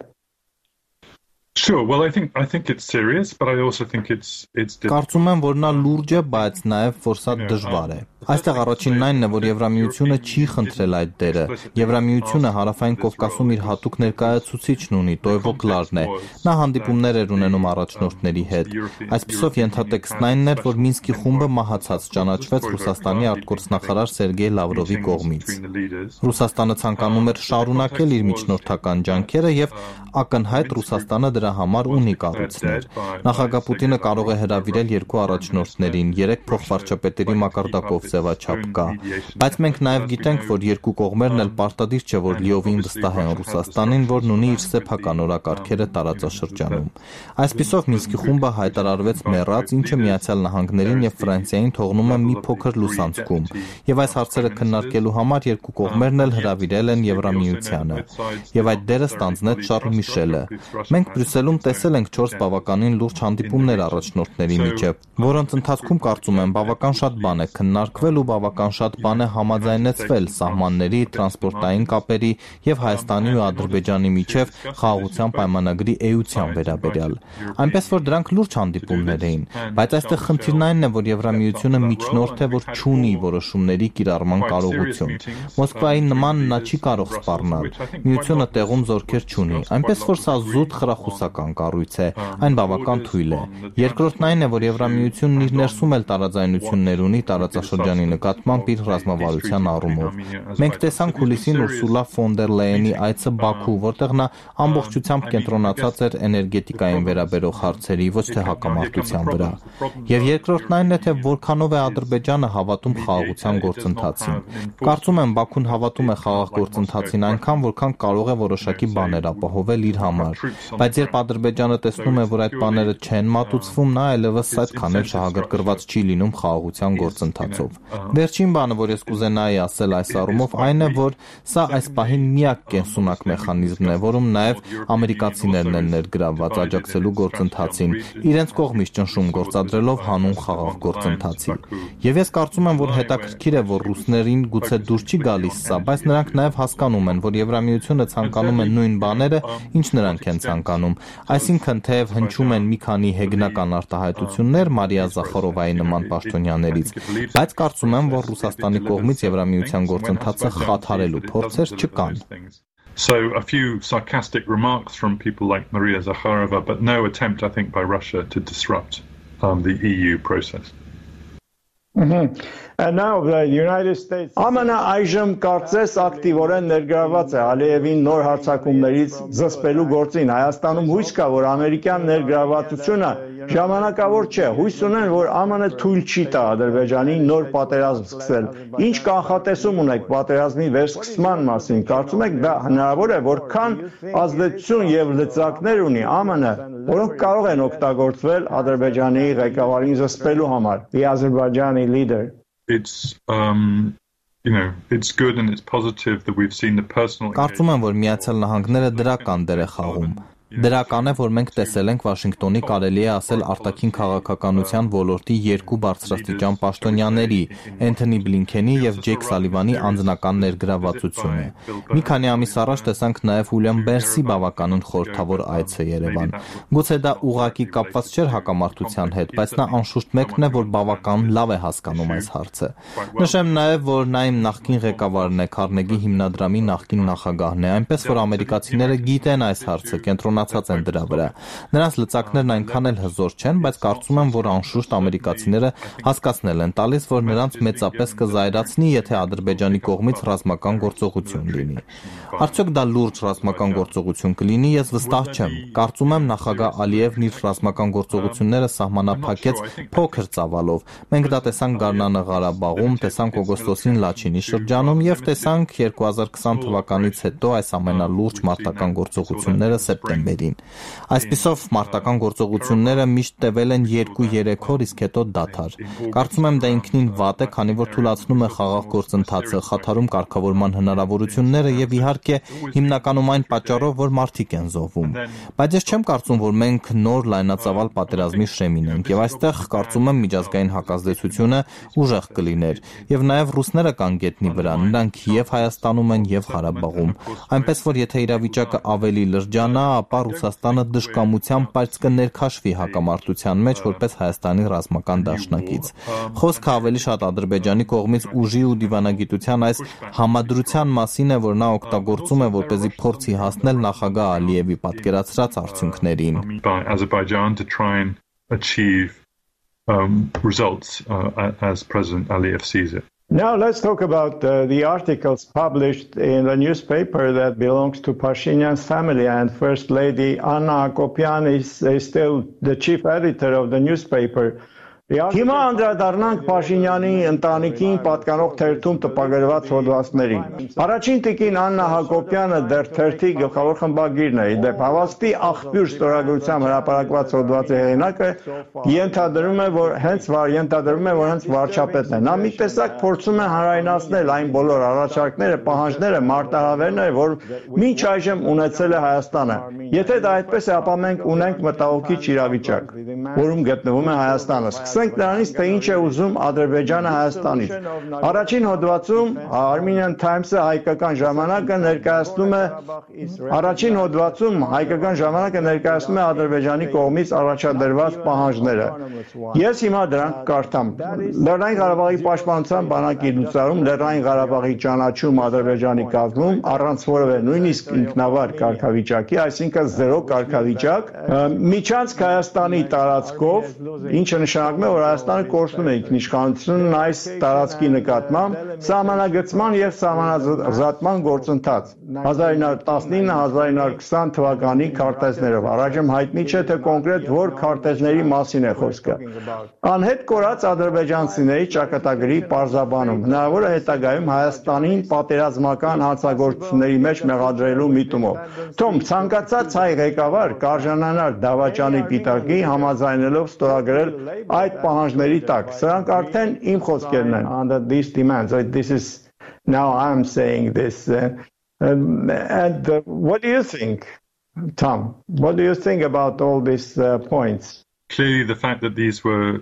Sure. Well, I think I think it's serious, but I also think it's it's Կարծում եմ, որ նա լուրջ է, բայց նաև որ սա դժվար է։ Այստեղ առաջինն այնն է, որ Եվրամիությունը չի խնդրել այդ դերը։ Եվրամիությունը Հարավային Կովկասում իր հատուկ ներկայացուցիչն ունի, Տոյվո Կլարն է։ Նա հանդիպումներ էր ունենում առաջնորդների հետ։ Այսպիսով ենթատեքստն այնն էր, որ Մինսկի խումբը մահացած ճանաչվեց Ռուսաստանի արտգործնախարար Սերգեյ Լավրովի կողմից։ Ռուսաստանը ցանկանում էր շարունակել իր միջնորդական ջանքերը եւ ակնհայտ Ռուսաստանը դրա համար ունի կառույցներ։ Նախագահ Պուտինը կարող է հրավիրել երկու առաջնորդներին, երեք փոխվարչապետերի մակարդակով ձևաչափ կա, բայց մենք նաև գիտենք, որ երկու կողմերն էլ պարտադիր չէ, որ լիովին վստահ են Ռուսաստանին, որն ունի իր սեփական օրակարգերը տարածաշրջանում։ Այսպիսով Մինսկի խումբը հայտարարվեց մեռած, ինչը Միացյալ Նահանգներին եւ Ֆրանսիային թողնում է մի փոքր լուսանցքում, եւ այս հարցերը քննարկելու համար երկու կողմերն էլ հրավիրել են Եվրամիությանը, եւ այդ դերը ստանձնեց Շարլ Միշելը։ Մենք Բրյուսելում տեսել ենք չորս բավականին լուրջ հանդիպումներ առաջնորդների միջև, որոնց ընթացքում կարծում եմ բավական շատ բան է քննարկվել ու բավական շատ բան է համաձայնեցվել սահմանների, տրանսպորտային կապերի եւ Հայաստանի ու Ադրբեջանի միջև խաղաղության պայմանագրի էության վերաբերյալ։ Այնպես որ դրանք լուրջ հանդիպումներ էին, բայց այստեղ խնդիրն այնն է, որ Եվրամիությունը միջնորդ է, որ չունի որոշումների կիրառման կարողություն։ Մոսկվայի նման նա չի կարող սպառնալ։ Միությունը տեղում զորքեր չունի, այնպես որ սա զուտ խրախուսական կառույց է, այն բավական թույլ է։ Երկրորդն այն է, որ Եվրամիությունն իր ներսում էլ տարաձայնություններ ունի տարածաշրջանի նկատմամբ իր ռազմավարության առումով։ Մենք տեսանք հուլիսին Ուրսուլա ֆոն դեր Լեյենի այցը Բաքու, որտեղ նա ամբողջությամբ կենտրոնացած էր էներգետիկային վերաբերող հարցերի, ոչ թե հակամարտության վրա։ Եվ երկրորդն այն է, թե որքանով է Ադրբեջանը հավատում խաղաղության գործընթացին։ Կարծում եմ Բաքուն հավատում է խաղաղ գործընթացին այնքան, որքան կարող է որոշակի բաներ ապահովել իր համար։ Բայց երբ երբ Ադրբեջանը տեսնում է, որ այդ բաները չեն մատուցվում, նա այլևս այդքան էլ շահագրգռված չի լինում խաղաղության գործընթացով։ Վերջին բանը, որ ես կուզենայի ասել այս առումով, այն է, որ սա այս պահին միակ կենսունակ մեխանիզմն է, որում նաև ամերիկացիներն են ներգրավված աջակցելու գործընթացին, իրենց կողմից ճնշում գործադրելով հանուն խաղաղ գործընթացի։ Եվ ես կարծում եմ, որ հետաքրքիր է, որ ռուսներին գուցե դուր չի գալիս սա, բայց նրանք նաև հասկանում են, որ Եվրամիությունը ցանկանում է նույն բաները, ինչ նրանք են ցանկանում։ Այսինքն, թեև հնչում են մի քանի հեգնական արտահայտություններ Մարիա Զախարովայի նման պաշտոնյաներից, բայց կարծում եմ, որ Ռուսաստանի կողմից Եվրամիության գործընթացը խաթարելու փորձեր չկան։ So a few sarcastic remarks from people like Maria Zakharova, but no attempt, I think, by Russia to disrupt um, the E U process. Mm-hmm. And now the United States A M N-ը այժմ կարծես ակտիվորեն ներգրավված է Ալիևին նոր հարձակումներից զսպելու գործին։ Հայաստանում հույս կա, որ ամերիկյան ներգրավվածությունը ժամանակավոր չէ։ Հույս ունեն, որ A M N-ը թույլ չի տա Ադրբեջանին նոր պատերազմ սկսել։ Ինչ կանխատեսում ունեք պատերազմի վերսկսման մասին։ Կարծում եք դա հնարավոր է, որքան ազդեցություն եւ լծակներ ունի A M N-ը, որոնք կարող են օգտագործվել Ադրբեջանի ղեկավարին զսպելու համար։ The Azerbaijani leader. It's um you know it's good and it's positive that we've seen the personal Կարծում եմ, որ Միացյալ Նահանգները դրական դեր է խաղում։ Դրական է, որ մենք տեսել ենք Վաշինգտոնի կարելի է ասել արտաքին քաղաքականության ոլորտի երկու բարձրաստիճան պաշտոնյաների՝ Էնթոնի Բլինքենի եւ Ջեյք Սալիվանի անձնական ներգրավվածությունը։ Մի քանի ամիս առաջ տեսանք նաեւ Ուիլյամ Բերսի բավականին խորհրդավոր այցը Երևան։ Գուցե դա ուղղակի կապված չէր հակամարտության հետ, բայց նա անշուշտ մեկն է, որ բավական լավ է հասկանում այս հարցը։ Նշեմ նաեւ, որ նա իմ նախկին ղեկավարն է, Քարնեգի հիմնադրամի նախկին նախագահն է, այնպես որ ամերիկացիները գիտեն այս հարցը, կենտրոնացած են դրա վրա։ Նրանց լծակներն այնքան էլ հզոր չեն, բայց կարծում եմ, որ անշուշտ ամերիկացիները հասկացնել են տալիս, որ նրանց մեծապես կզայրացնի, եթե Ադրբեջանի կողմից ռազմական գործողություն լինի։ Արդյոք դա լուրջ ռազմական գործողություն կլինի, ես վստահ չեմ։ Կարծում եմ նախագահ Ալիևն իր ռազմական գործողությունները սահմանափակեց փոքր ծավալով։ Մենք դա տեսանք Գառնանը Ղարաբաղում, տեսանք օգոստոսին Լաչինի շրջանում եւ տեսանք երկու հազար քսան թվականից հետո այս ամենալուրջ մարտական գործողությունները սեպտեմբերին։ Այսպիսով մարտական գործողությունները միշտ տևել են երկու-երեք օր, իսկ հետո դադար։ Կարծում եմ դա ինքնին վատ է, քանի որ թույլատնում է խաղաղ գործընթացը, խաթարում կարգավորման հնարավորությունները եւ իհարկե հիմնականում այն պատճառով, որ մարդիկ են զոհվում։ Բայց ես չեմ կարծում, որ մենք նոր լայնածավալ պատերազմի շրեմին ենք եւ այստեղ կարծում եմ միջազգային հակազդեցությունը ուժեղ կլիներ եւ նաեւ ռուսները կան գետնի վրա, նրանք եւ Հայաստանում են եւ Ղարաբաղում։ Այնպես որ եթե իրավիճակը ավելի լրջանա, ապա Ռուսաստանը դժկամությամբ բայց կներքաշվի հակամարտության մեջ որպես Հայաստանի ռազմական դաշնակից։ Խոսքը ավելի շատ Ադրբեջանի կողմից ուժի ու դիվանագիտության այս համադրության մասին է, որ նա օգտագործում է, որպեսզի փորձի հասնել նախագահ Ալիևի պատկերացրած արդյունքներին։ Azerbaijan to try and achieve um, results uh, as President Aliyev sees it. Now let's talk about uh, the articles published in the newspaper that belongs to Pashinyan's family, and First Lady Anna Hakopian is, is still the chief editor of the newspaper. Հիմա անդրադառնանք Փաշինյանի ընտանիքին պատկանող թերթում տպագրված հոդվածներին։ Առաջին տիկին Աննա Հակոբյանը դեռ թերթի գլխավոր խմբագիրն է։ Իդեպ հավաստի աղբյուր ստորագրությամբ հրապարակված հոդվածի հեղինակը ենթադրում է, որ հենց ենթադրում է, որ հենց վարչապետն է։ Նա մի տեսակ փորձում է հանրայնացնել այն բոլոր առաջարկները, պահանջները, մարտահրավերները, որ մինչ այժմ ունեցել է Հայաստանը։ Եթե դա այդպես է, ապա մենք ունենք մտահոգիչ իրավիճակ, որում գտնվում է Հայաստանը։ Սկսենք նրանից, թե ինչ է ուզում Ադրբեջանը Հայաստանից։ Առաջին հոդվածում Armenian Times-ը հայկական ժամանակը ներկայացնում է առաջին հոդվածում հայկական ժամանակը ներկայացնում է Ադրբեջանի կողմից առաջադրված պահանջները։ Ես հիմա դրանք կարդամ։ Լեռնային Ղարաբաղի պաշտպանության բանակի լուծարում Լեռնային Ղարաբաղի ճանաչում Ադրբեջանի կազմում առանց որևէ նույնիսկ ինքնավար կարգավիճակի, այսինքն զերո կարգավիճակ, միջանցք Հայաստանի տարածքով, ինչը նշանակում է, է, որ Հայաստանը կորցնում է ինքնիշխանությունն այս տարածքի նկատմամբ սահմանագծման եւ սահմանազատման գործընթաց հազար ինը հարյուր տասնինը հազար ինը հարյուր քսան թվականի քարտեզներով։ Առայժմ հայտնի չէ թե կոնկրետ որ քարտեզների մասին է խոսքը։ Անհետ կորած ադրբեջանցիների ճակատագրի պարզաբանում հնարավոր է հետագայում Հայաստանին պատերազմական հանցագործությունների մեջ մեղադրելու միտումով։ Թոմ ցանկացած հայ ղեկավար կարժանանար դավաճանի պիտակի համաձայնելով ստորագրել այդ պահանջների տակ։ Սրանք արդեն իմ խոսքերն են under these demands. This is now I'm saying this. Uh, um, and uh, what do you think, Tom? What do you think about all these uh, points? Clearly, the fact that these were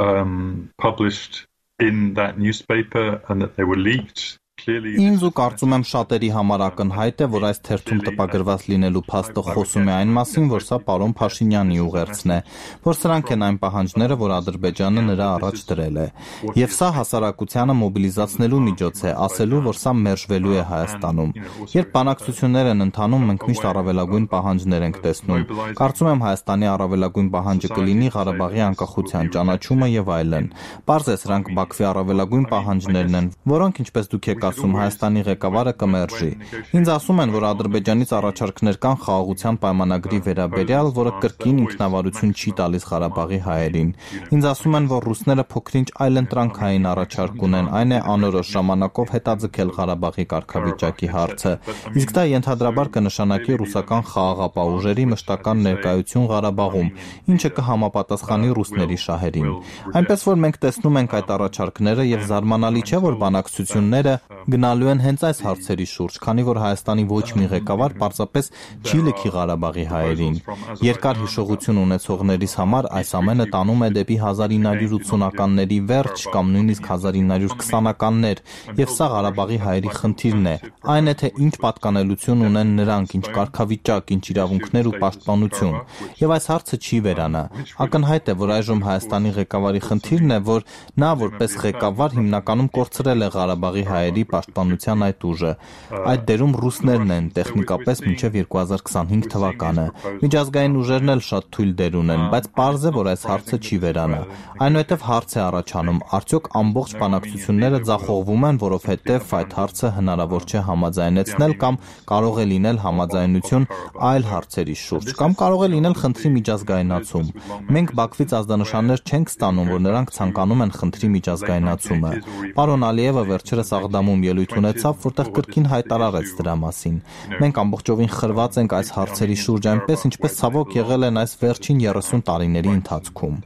um, published in that newspaper and that they were leaked. Ինձ ու կարծում եմ շատերի համար ակնհայտ է, որ այս թերթում տպագրված լինելու փաստը խոսում է այն մասին, որ սա պարոն Փաշինյանի ուղերձն է, որ սրանք են այն պահանջները, որ Ադրբեջանը նրա առաջ դրել է։ Եվ սա հասարակությանը մոբիլիզացնելու միջոց է, ասելու, որ սա մերժվելու է Հայաստանում։ Երբ բանակցություններ են ընթանում, մենք միշտ առավելագույն պահանջներ ենք տեսնում։ Կարծում եմ Հայաստանի առավելագույն պահանջը կլինի Ղարաբաղի անկախության ճանաչումը եւ այլն։ Պարզ է, սրանք Բաքվի առավելագույն պահանջներն են, որոնք, ինչպես դուք եք ասում, Հայաստանի ղեկավարը կմերժի։ Ինձ ասում են, որ Ադրբեջանից առաջարկներ կան խաղաղության պայմանագրի վերաբերյալ, որը կրկին ինքնավարություն չի տալիս Ղարաբաղի հայերին։ Ինձ ասում են, որ ռուսները փոքրինչ այլընտրանքային առաջարկ ունեն, այն է անորոշ ժամանակով հետաձգել Ղարաբաղի կարգավիճակի հարցը։ Իսկ դա ենթադրաբար կնշանակի ռուսական խաղաղապահ ուժերի մշտական ներկայություն Ղարաբաղում, ինչը կհամապատասխանի ռուսների շահերին։ Այնպես որ մենք տեսնում ենք այդ առաջարկները եւ զարմանալի չէ, որ բանակցությունները գնալու են հենց այս հարցերի շուրջ, քանի որ Հայաստանի ոչ մի ղեկավար պարզապես չի լքի Ղարաբաղի հայերին։ Երկար հիշողություն ունեցողներիս համար այս ամենը տանում է դեպի հազար ինը հարյուր ութսունականների վերջ կամ նույնիսկ հազար ինը հարյուր քսանականներ, եւ սա Ղարաբաղի հայերի խնդիրն է։ Այն է, թե ինչ պատկանելություն ունեն նրանք, ինչ կարգավիճակ, ինչ իրավունքներ ու պաշտպանություն։ Եվ այս հարցը չի վերանա։ Ակնհայտ է, որ այժմ Հայաստանի ղեկավարի խնդիրն է, որ նա որպես ղեկավար հիմնականում կորցրել է Ղարաբաղի հայերի պաշտպանության այդ ուժը։ Այդ դերում ռուսներն են, տեխնիկապես մինչև երկու հազար քսանհինգ թվականը։ Միջազգային ուժերն էլ շատ թույլ դեր ունեն, բայց պարզ է, որ այս հարցը չի վերանա։ Այնուհետև հարց է առաջանում, արդյոք ամբողջ բանակցությունները ձախողվում են, որովհետև այդ հարցը հնարավոր չէ համաձայնեցնել կամ կարող է լինել համաձայնություն այլ հարցերի շուրջ, կամ կարող է լինել խնդրի միջազգայնացում։ Մենք Բաքվից ազդանշաններ չենք ստանում, որ նրանք ցանկանում են խնդրի միջազգայնացումը։ Պարոն Ալիևը վերջերս Աղդամում ելույթ ունեցավ, որտեղ կրկին հայտարարեց դրա մասին։ Մենք ամբողջովին խրված ենք այս հարցերի շուրջ, այնպես ինչպես ցավոք եղել են այս վերջին երեսուն տարիների ընթացքում։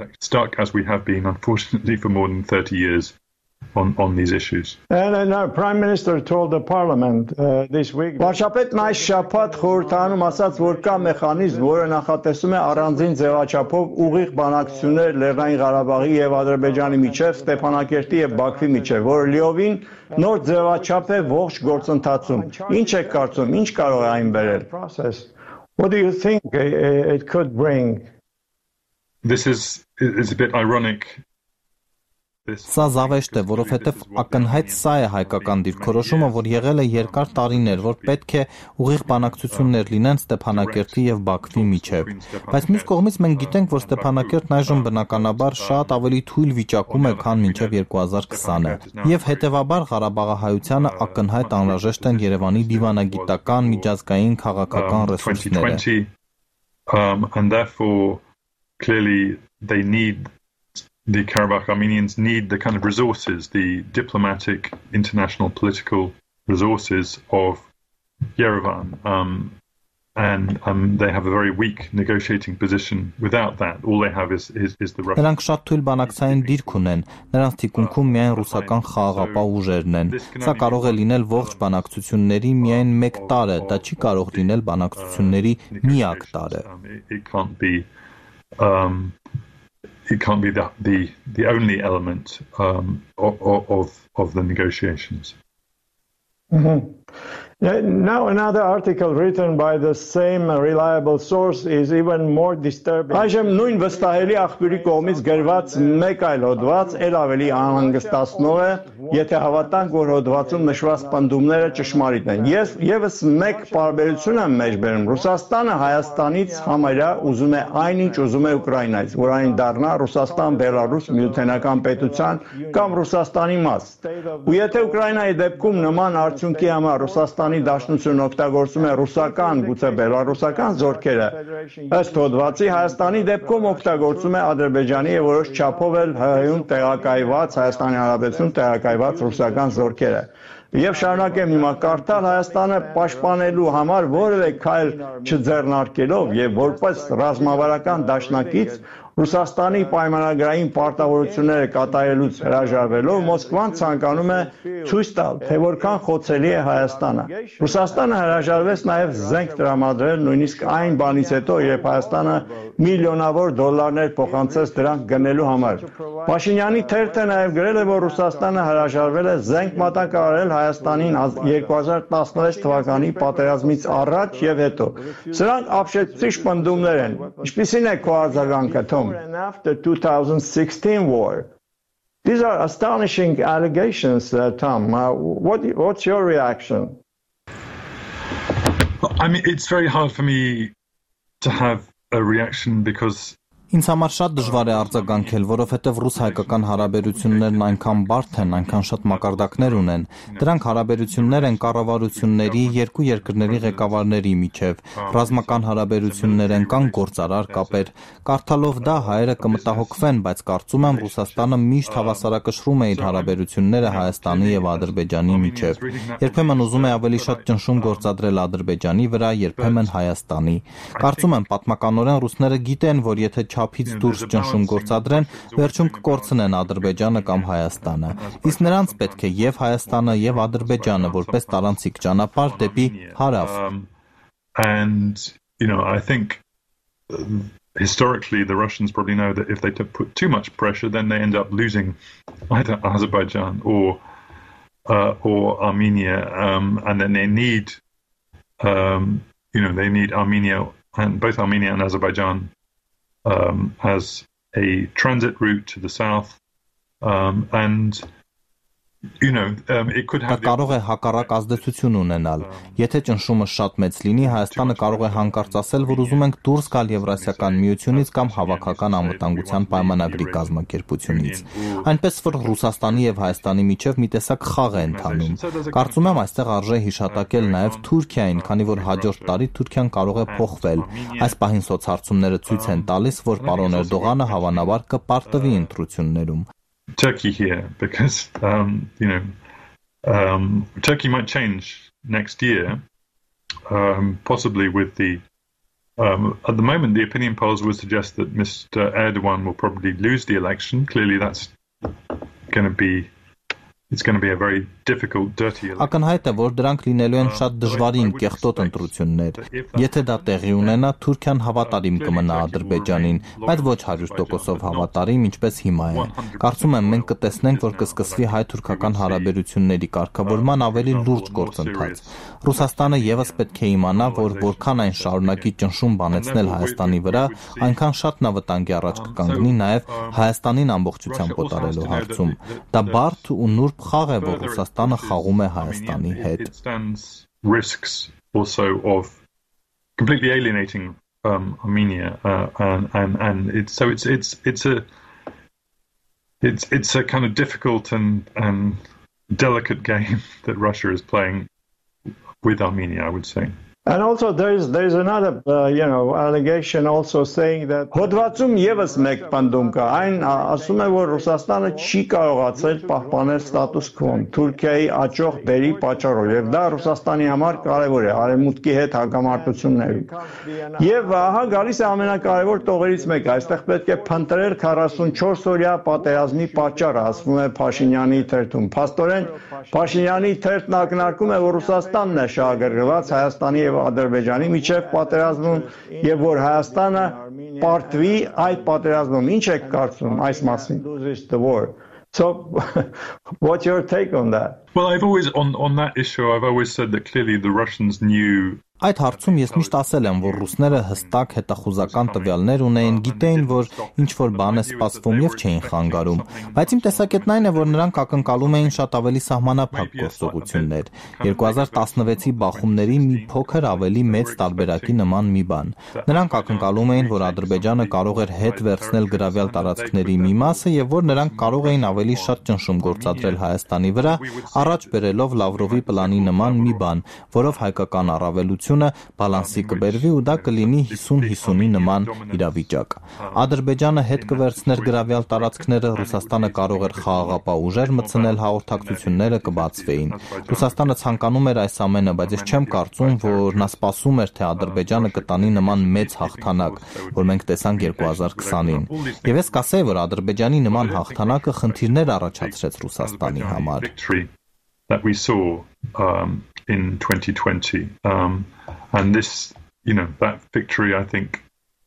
On, on these issues. And uh, no, Prime Minister told the Parliament uh, this week. Վարչապետն այս շաբաթ խորհրդանում ասաց, որ կա մեխանիզմ, որը նախատեսում է առանձին ձևաչափով ուղիղ բանակցություններ Լեռնային Ղարաբաղի եւ Ադրբեջանի միջեւ, Ստեփանակերտի եւ Բաքվի միջեւ, որը լիովին նոր ձևաչափ է ողջ գործընթացում։ Ինչ եք կարծում, ինչ կարող է այն բերել? What do you think it could bring? This is it's a bit ironic. Սա զավեշտ է, որովհետև ակնհայտ սա է հայկական դիրքորոշումը, որ եղել է երկար տարիներ, որ պետք է ուղիղ բանակցություններ լինեն Ստեփանակերտի եւ Բաքվի միջեւ։ Բայց մյուս կողմից մենք գիտենք, որ Ստեփանակերտն այժմ բնականաբար շատ ավելի թույլ վիճակում է, քան մինչեւ երկու հազար քսանը։ Եվ հետեւաբար Ղարաբաղահայությանը ակնհայտ անհրաժեշտ են Երևանի դիվանագիտական, միջազգային, քաղաքական ռեսուրսները։ Um, and therefore, clearly, they need the Karabakh Armenians need the kind of resources, the diplomatic, international, political resources of Yerevan. Um, and um, they have a very weak negotiating position without that. All they have is, is, is the Russian. Նրանք շատ թույլ բանակցային դիրք ունեն, նրանց թիկունքում միայն ռուսական խաղաղապահ ուժերն են։ Սա կարող է լինել ողջ բանակցությունների միայն մեկ տարը, դա չի կարող լինել բանակցությունների միակ տարը։ It can't be um, It can't be the the, the only element um, of, of of the negotiations. Mm-hmm. Now another article written by the same reliable source is even more disturbing. Այժմ նույն վստահելի աղբյուրի կողմից գրված մեկ այլ հոդված ել ավելի անհանգստացնող է, եթե հավատանք, որ հոդվածում նշված պնդումները ճշմարիտ են։ Ես եւս մեկ պարբերություն եմ մեջբերում։ Ռուսաստանը Հայաստանից համարյա ուզում է այնինչ ուզում է Ուկրաինայից, որ այն դառնա Ռուսաստան, Բելարուս միութենական պետության կամ Ռուսաստանի մաս։ Ու եթե Ուկրաինայի դեպքում նման արդյունքի համար Ռուսաստանի Դաշնությունը օգտագործում է ռուսական, գուցե բելարուսական զորքերը, ըստ հոդվածի Հայաստանի դեպքում օգտագործում է Ադրբեջանի եւ որոշ չափով էլ ՀՀ-ում տեղակայված Հայաստանի Հանրապետությունում տեղակայված ռուսական զորքերը։ Եվ շարունակեմ հիմա կարդալ Հայաստանը պաշտպանելու համար որևէ քայլ չձեռնարկելով եւ որպես ռազմավարական դաշնակից Ռուսաստանի պայմանագրային պարտավորությունները կատարելուց հրաժարվելով Մոսկվան ցանկանում է ցույց տալ, թե որքան խոցելի է Հայաստանը։ Ռուսաստանը հրաժարվեց նաև զենք տրամադրել նույնիսկ այն բանից հետո, երբ Հայաստանը միլիոնավոր դոլարներ փոխանցեց դրանք գնելու համար։ Փաշինյանի թերթը նաև գրել է, որ Ռուսաստանը հրաժարվել է զենք մատակարարել Հայաստանին երկու հազար տասնվեց թվականի պատերազմից առաջ եւ հետո։ Սրանք ապշեցուցիչ պնդումներ են։ Ինչպիսին է քո արձագանքը, Tom? And after two thousand sixteen war. These are astonishing allegations, uh, Tom. Uh, what, what's your reaction? I mean, it's very hard for me to have a reaction because Ինձ համար շատ դժվար է արձագանքել, որովհետև ռուս-հայկական հարաբերություններն այնքան բարդ են, այնքան շատ մակարդակներ ունեն։ Դրանք հարաբերություններ են կառավարությունների, երկու երկրների ղեկավարների միջև, ռազմական հարաբերություններ են, կան գործարար կապեր։ Կարդալով դա հայերը կմտահոգվեն, բայց կարծում եմ Ռուսաստանը միշտ հավասարակշռում է իր հարաբերությունները Հայաստանի եւ Ադրբեջանի միջև։ Երբեմն ուզում է ավելի շատ ճնշում գործադրել Ադրբեջանի վրա, երբեմն Հայաստանի։ Կարծում եմ պատմականորեն ռուսները գիտեն, որ եթե չափից դուրս ճնշում գործադրեն, վերջում կկորցնեն Ադրբեջանը կամ Հայաստանը։ Իսկ նրանց պետք է եւ Հայաստանը եւ Ադրբեջանը որպես տարանցիկ ճանապարհ դեպի հարավ։ And you know, I think um, historically the Russians probably know that if they put too much pressure, then they end up losing either Azerbaijan or uh, or Armenia, um, and then they need, um, you know, they need Armenia and both Armenia and Azerbaijan Um, as a transit route to the south, um, and you know, um, it could have. Կարող է հակառակ ազդեցություն ունենալ։ Եթե ճնշումը շատ մեծ լինի, Հայաստանը կարող է հանկարծ ասել, որ ուզում ենք դուրս գալ Եվրասիական միությունից կամ հավաքական անվտանգության պայմանագրի կազմակերպությունից։ Այնպես որ Ռուսաստանի եւ Հայաստանի միջև մի տեսակ խաղ է ընթանում։ Կարծում եմ այստեղ արժե հիշատակել նաեւ Թուրքիային, քանի որ հաջորդ տարի Թուրքիան կարող է փոխվել։ Այս պահին սոցհարցումները ցույց են տալիս, որ պարոն Էրդողանը հավանաբար կպարտվի ընտրություններում։ Turkey here because um, you know um, Turkey might change next year, um, possibly with the um, at the moment the opinion polls would suggest that Mister Erdogan will probably lose the election. Clearly, that's going to be it's going to be a very difficult, dirty election. Ակնհայտ է, որ դրանք լինելու են շատ դժվարին կեղտոտ ընտրություններ։ Եթե դա տեղի ունենա, Թուրքիան հավատարիմ կմնա Ադրբեջանին, բայց ոչ հարյուր տոկոսով հավատարիմ, ինչպես հիմա է։ Կարծում եմ մենք կտեսնենք, որ կսկսվի հայ-թուրքական հարաբերությունների կարգավորման ավելի լուրջ գործընթաց։ Ռուսաստանը եւս պետք է իմանա, որ որքան այն շարունակի ճնշում բանեցնել Հայաստանի վրա, այնքան շատ նա վտանգի առաջ կկանգնի նաեւ Հայաստանին ամբողջությամբ օտարելու հարցում։ Դա բարդ ու նուրբ խաղ է, որ Ռուսաստանը խաղում է Հայաստանի հետ։ It stands risks also of completely alienating um, Armenia, uh, and and and it's so it's it's it's a it's it's a kind of difficult and and delicate game that Russia is playing with Armenia, I would say. And also there is there is another uh, you know allegation also saying that հոդվածում եւս մեկ բանդում կա, այն ասում է, որ Ռուսաստանը չի կարողացել պահպանել ստատուս քվոն Թուրքիայի աճող դերի պատճառով, եւ դա Ռուսաստանի համար կարեւոր է արևմուտքի հետ հակամարտություններում։ Եվ ահա գալիս է ամենակարևոր տողերից մեկը, այստեղ պետք է փնտրել քառասունչորս օրյա պատերազմի պատճառը, ասվում է Փաշինյանի թերթում։ Փաստորեն Փաշինյանի թերթն ակնարկում է, որ Ռուսաստանն է շահագրգռված Հայաստանի եւ Ադրբեջանի միջև պատերազմում եւ որ Հայաստանը պարտվի այդ պատերազմում։ Ինչ եք կարծում այս մասին? So what's your take on that? Well, I've always, on, on that issue, I've always said that clearly the Russians knew. Այդ հարցում ես միշտ ասել եմ, որ ռուսները հստակ հետախուզական տվյալներ ունեին, գիտեին, որ ինչ-որ բան է սպասվում և չէին խանգարում, բայց իմ տեսակետն այն է, որ նրանք ակնկալում էին շատ ավելի սահմանափակ գործողություններ, երկու հազար տասնվեցի բախումների մի փոքր ավելի մեծ տարբերակի նման մի բան։ Նրանք ակնկալում էին, որ Ադրբեջանը կարող էր հետ վերցնել գրավյալ տարածքների մի մասը և որ նրանք կարող էին ավելի շատ ճնշում գործադրել Հայաստանի վրա, առաջ բերելով Լավրովի պլանի նման մի բան, որով հայկական առավելություն բալանսի կբերվի ու դա կլինի հիսուն հիսունի նման իրավիճակ։ Ադրբեջանը հետ կվերցներ գրավյալ տարածքները, Ռուսաստանը կարող էր խաղաղապահ ուժեր մտցնել, հաղորդակցությունները կբացվեին։ Ռուսաստանը ցանկանում էր այս ամենը, բայց ես չեմ կարծում, որ նա սպասում էր, թե Ադրբեջանը կտանի նման մեծ հաղթանակ, որ մենք տեսանք երկու հազար քսանին։ Եվ ես կասեի, որ Ադրբեջանի նման հաղթանակը խնդիրներ առաջացրեց Ռուսաստանի համար։ That we saw um, in twenty twenty. Um, and this, you know, that victory, I think,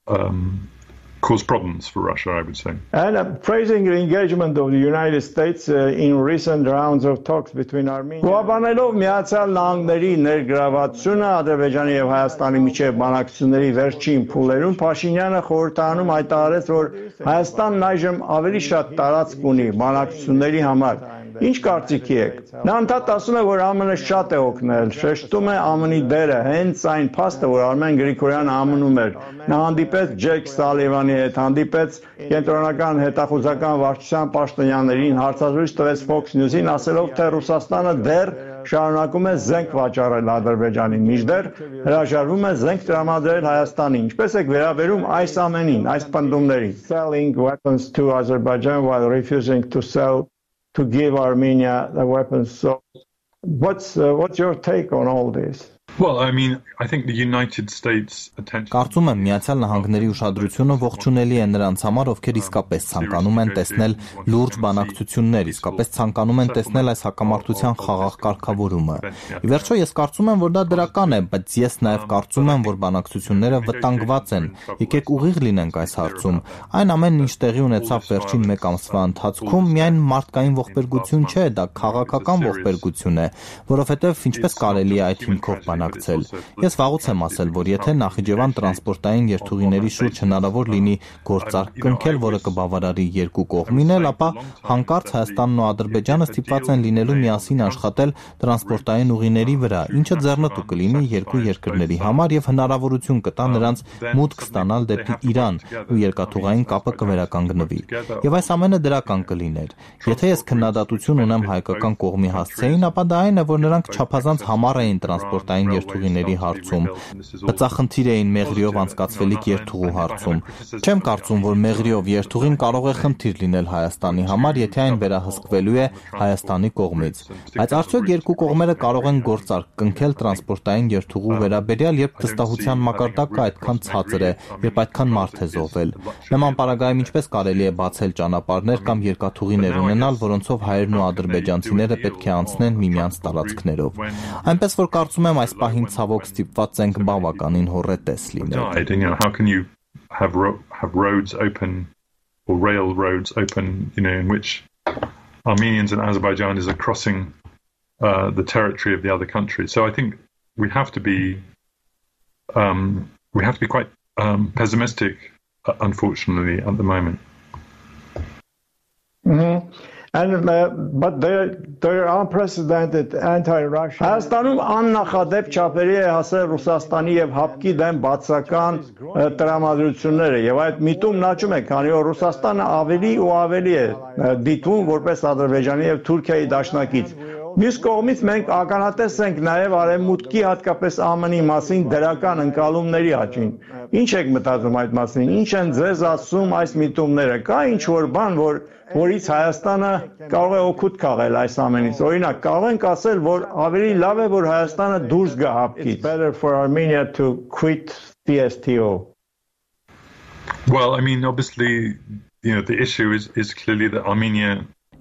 um, caused problems for Russia, I would say. And uh, praising the engagement of the United States uh, in recent rounds of talks between Armenia. Գոհաբանելով Միացյալ Նահանգների ներգրավվածությունը Ադրբեջանի եւ Հայաստանի միջև բանակցությունների վերջին փուլերում, Փաշինյանը խորհրդանում հայտարարեց, որ Հայաստանն այժմ ավելի շատ տարածք ունի բանակցությունների համար։ Ինչ կարծիքի եք։ Նա ընդհանրապես ասում է, որ ԱՄՆ-ը շատ է օգնել, շեշտում է ԱՄՆ-ի դերը, հենց այն փաստը, որ Արմեն Գրիգորյանը ԱՄՆ-ում էր։ Նա հանդիպեց Ջեք Սալիվանի հետ, հանդիպեց կենտրոնական հետախուզական վարչության պաշտոնյաներին, հարցազրույց տվեց Fox News-ին, ասելով, թե Ռուսաստանը դեռ շարունակում է զենք վաճառել Ադրբեջանին, մինչդեռ հրաժարվում է զենք տրամադրել Հայաստանին։ Ինչպես եք վերաբերում այս ամենին, այս պնդումներին? Selling weapons to Azerbaijan while refusing to sell to give Armenia the weapons. So what's uh, what's your take on all this? Well, I mean, I think the United States attention. Կարծում եմ Միացյալ Նահանգների ուշադրությունը ողջունելի է նրանց համար, ովքեր իսկապես ցանկանում են տեսնել լուրջ բանակցություններ, իսկապես ցանկանում են տեսնել այս հակամարտության խաղաղ կարգավորումը։ Ի վերջո ես կարծում եմ, որ դա դրական է, բայց ես նաև կարծում եմ, որ բանակցությունները վտանգված են։ Եկեք ուղիղ լինենք այս հարցում։ Այն ամենն, ինչ տեղի ունեցավ վերջին մեկ ամսվա ընթացքում, միայն մարդկային ողբերգություն չէ, դա քաղաքական ողբերգություն է, որովհետև ինչպես կարելի է այդ հիմքով բանակցել։ Ես վաղուց եմ ասել, որ եթե Նախիջևան տրանսպորտային երթուղիների շուրջ հնարավոր լինի գործարք կնքել, որը կբավարարի երկու կողմին էլ, ապա հանկարծ Հայաստանն ու Ադրբեջանը ստիպված են լինելու միասին աշխատել տրանսպորտային ուղիների վրա, ինչը ձեռնտու կլինի երկու երկրների համար եւ հնարավորություն կտա նրանց մուտք ստանալ դեպի Իրան ու երկաթուղային կապը կվերականգնվի։ Եվ այս ամենը դրական կլիներ։ Եթե ես քննադատություն ունեմ հայկական կողմի հասցեին, ապա դա այն է, որ նրանք չափազանց համառ էին տրանսպորտային երթուղիների հարցում, բծախնդիր էին Մեղրիով անցկացվելիք երթուղու հարցում։ Չեմ կարծում, որ Մեղրիով երթուղին կարող է խնդիր լինել Հայաստանի համար, եթե այն վերահսկվելու է Հայաստանի կողմից։ Բայց արդյոք երկու կողմերը կարող են գործարք կնքել տրանսպորտային երթուղու վերաբերյալ, երբ վստահության մակարդակը այդքան ցածր է, երբ այդքան մարդ է զոհվել։ Նման պարագայում ինչպես կարելի է բացել ճանապարհներ կամ երկաթուղիներ ունենալ, որոնցով հայերն ու ադրբեջանցիները պետք է անցնեն միմյանց տարածքներով։ Այնպես որ կարծում եմ այս պահին ցավոք ստիպված ենք բավականին հոռետես լինել։ How can you have ro- have roads open or railroads open, you know, in which Armenians and Azerbaijanis are crossing uh, the territory of the other country? So I think we have to be um, we have to be quite um, pessimistic, uh, unfortunately, at the moment. Mm-hmm. And uh, but there there are unprecedented anti-Russian. Հայաստանում աննախադեպ չափերի է հասել Ռուսաստանի եւ հապկի դեմ բացական տրամադրությունները եւ այդ միտումն աճում է, քանի որ Ռուսաստանը ավելի ու ավելի է դիտվում որպես Ադրբեջանի եւ Թուրքիայի դաշնակից։ Մյուս կողմից մենք ականատես ենք նաև արևմուտքի հատկապես ԱՄՆ-ի մասին դրական ընկալումների աճին։ Ինչ եք մտածում այդ մասին։ Ինչ են ձեզ ասում այս միտումները։ Կա ինչ որ բան, որ որից Հայաստանը կարող է օգուտ քաղել այս ամենից։ Օրինակ, կարող ենք ասել, որ ավելի լավ է, որ Հայաստանը դուրս գա հապկից։ Better for Armenia to quit C S T O. Well, I mean, obviously, you know, the issue is is clearly that Armenia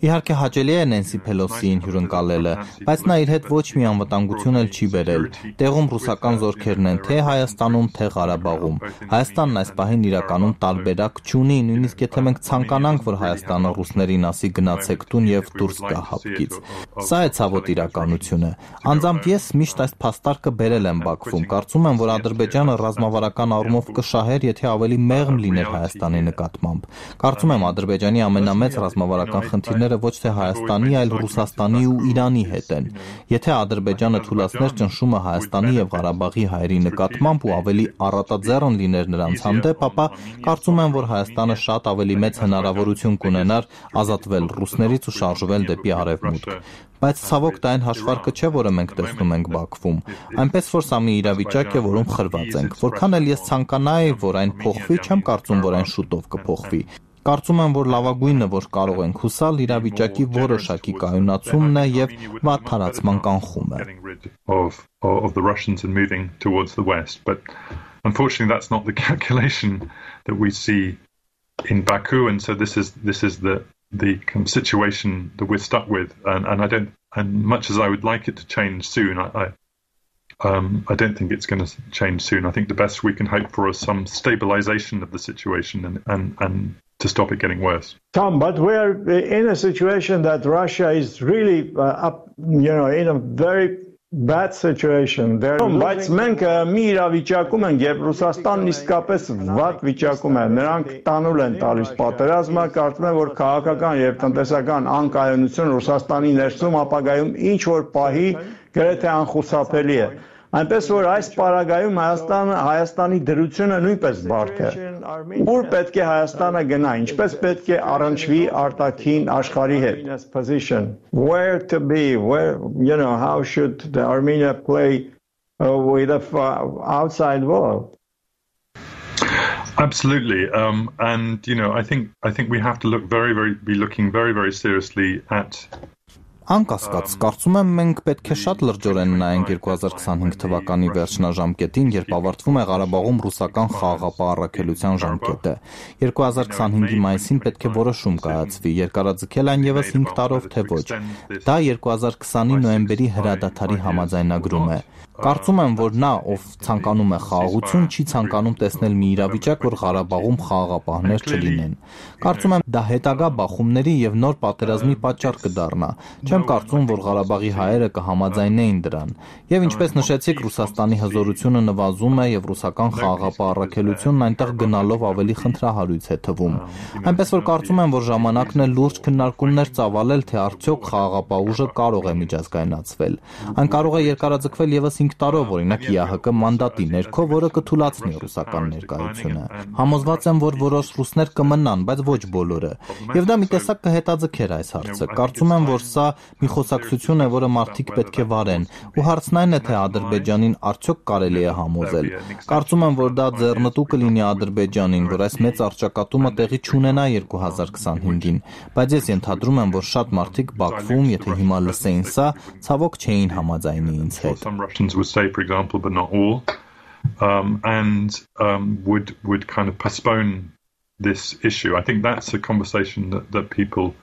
Իհարկե հաճելի է Նենսի Փելոսիին հյուրընկալելը, բայց նա իր հետ ոչ մի անվտանգություն էլ չի բերել։ Տեղում ռուսական զորքերն են թե Հայաստանում, թե Ղարաբաղում։ Հայաստանն այս պահին իրականում տարբերակ չունի, նույնիսկ եթե մենք ցանկանանք, որ Հայաստանը ռուսներին ասի գնացեք տուն եւ դուրս գա հապկից։ Սա է ցավոտ իրականությունը։ Անձամբ ես միշտ այս փաստարկը բերել եմ Բաքվում։ Կարծում եմ, որ Ադրբեջանը ռազմավարական առումով կշահեր, եթե ավելի մեղմ լիներ Հայաստանի նկատմամբ։ Կարծում եմ Ադրբեջանի ամենամեծ ռազմավարական խնդիրները ոչ թե Հայաստանի, այլ Ռուսաստանի ու Իրանի հետ են։ Եթե Ադրբեջանը թույլատներ ճնշումը Հայաստանի եւ Ղարաբաղի հայերի նկատմամբ ու ավելի առատաձեռն լիներ նրանց հանդեպ, ապա կարծում եմ, որ Հայաստանը շատ ավելի մեծ հնարավորություն կունենար ազատվել ռուսներից ու շարժվել դեպի արևմուտք։ Բայց ցավոք դա այն հաշվարկը չէ, որը մենք տեսնում ենք Բաքվում։ Այնպես որ սա մի իրավիճակ է, որում խրված ենք։ Որքան էլ ես ցանկանայի, որ այն փոխվի, չեմ կարծում, որ այն շուտով կփոխվի։ Կարծում եմ, որ լավագույնը, որ կարող ենք հուսալ, իրավիճակի որոշակի կայունացումն է եւ վատթարացման կանխումը։ Of, of the Russians and moving towards the west, but unfortunately that's not the calculation that we see in Baku, and so this is this is the the kind of situation that we're stuck with, and, and I don't, and much as I would like it to change soon, I, I Um, I don't think it's going to change soon. I think the best we can hope for is some stabilization of the situation and, and, and to stop it getting worse. Tom, but we're in a situation that Russia is really uh, up, you know, in a very bad situation. Բայց մենք մի իրավիճակում ենք, երբ Ռուսաստանն իսկապես վատ վիճակում է, նրանք տանուլ են տալիս պատերազմը, կարծում եմ, որ քաղաքական եւ տնտեսական անկայունություն Ռուսաստանի ներսում ապագայում ինչ որ պահի գրեթե անխուսափելի է։ Այնպես որ այս պարագայում Հայաստանը Հայաստանի դրությունը նույնպես բարդ է։ Ուր պետք է Հայաստանը գնա, ինչպես պետք է առնչվի արտաքին աշխարհի հետ։ Position where to be, where, you know, how should the Armenia play uh, with the outside world? Absolutely, um, and you know, I think I think we have to look very, very, be looking very, very seriously at. Անկասկած, կարծում եմ մենք պետք է շատ լրջորեն նայենք երկու հազար քսանհինգ թվականի վերջնաժամկետին, երբ ավարտվում է Ղարաբաղում ռուսական խաղաղապահ առաքելության ժամկետը։ երկու հազար քսանհինգի մայիսին պետք է որոշում կայացվի, երկարաձգել այն եւս հինգ տարով թե ոչ։ Դա երկու հազար քսանի նոյեմբերի հրադադարի համաձայնագրում է։ Կարծում եմ, որ նա, ով ցանկանում է խաղաղություն, չի ցանկանում տեսնել մի իրավիճակ, որ Ղարաբաղում խաղաղապահներ չլինեն։ Կարծում եմ, դա հետագա բախումների եւ նոր պատերազմի պատճառ կդառնա։ Չեմ կարծում, որ Ղարաբաղի հայերը կհամաձայնեին դրան։ Եվ ինչպես նշեցիք, Ռուսաստանի հզորությունը նվազում է եւ ռուսական խաղաղապահ առաքելությունն այնտեղ գնալով ավելի խնդրահարույց է թվում։ Այնպես որ կարծում եմ, որ ժամանակն է լուրջ քննարկումներ ծավալել, թե արդյոք խաղաղապահ ուժը կարող է միջազգայնացվել։ Այն կարող է երկարաձգվել եւս հինգ տարով, օրինակ ԵԱՀԿ մանդատի ներքո, որը կթույլատնի ռուսական ներկայությունը։ Համոզված եմ, որ որոշ ռուսներ կմնան, բայց ոչ բոլորը։ Եվ դա մի տեսակ կհետաձգեր այս հարցը։ Կարծում եմ, որ սա մի խոսակցություն է, որը մարդիկ պետք է վարեն, ու հարցն այն է, թե Ադրբեջանին արդյոք կարելի է համոզել։ Կարծում եմ, որ դա ձեռնտու կլինի Ադրբեջանին, որ այս մեծ առճակատումը տեղի չունենա երկու հազար քսանհինգին, բայց ես ենթադրում եմ, որ շատ մարդիկ Բաքվում, եթե հիմա լսեին սա, ցավոք չէին համաձայնի ինձ հետ։ Would say, for example, but not all, um, and um, would would kind of postpone this issue. I think that's a conversation that, that people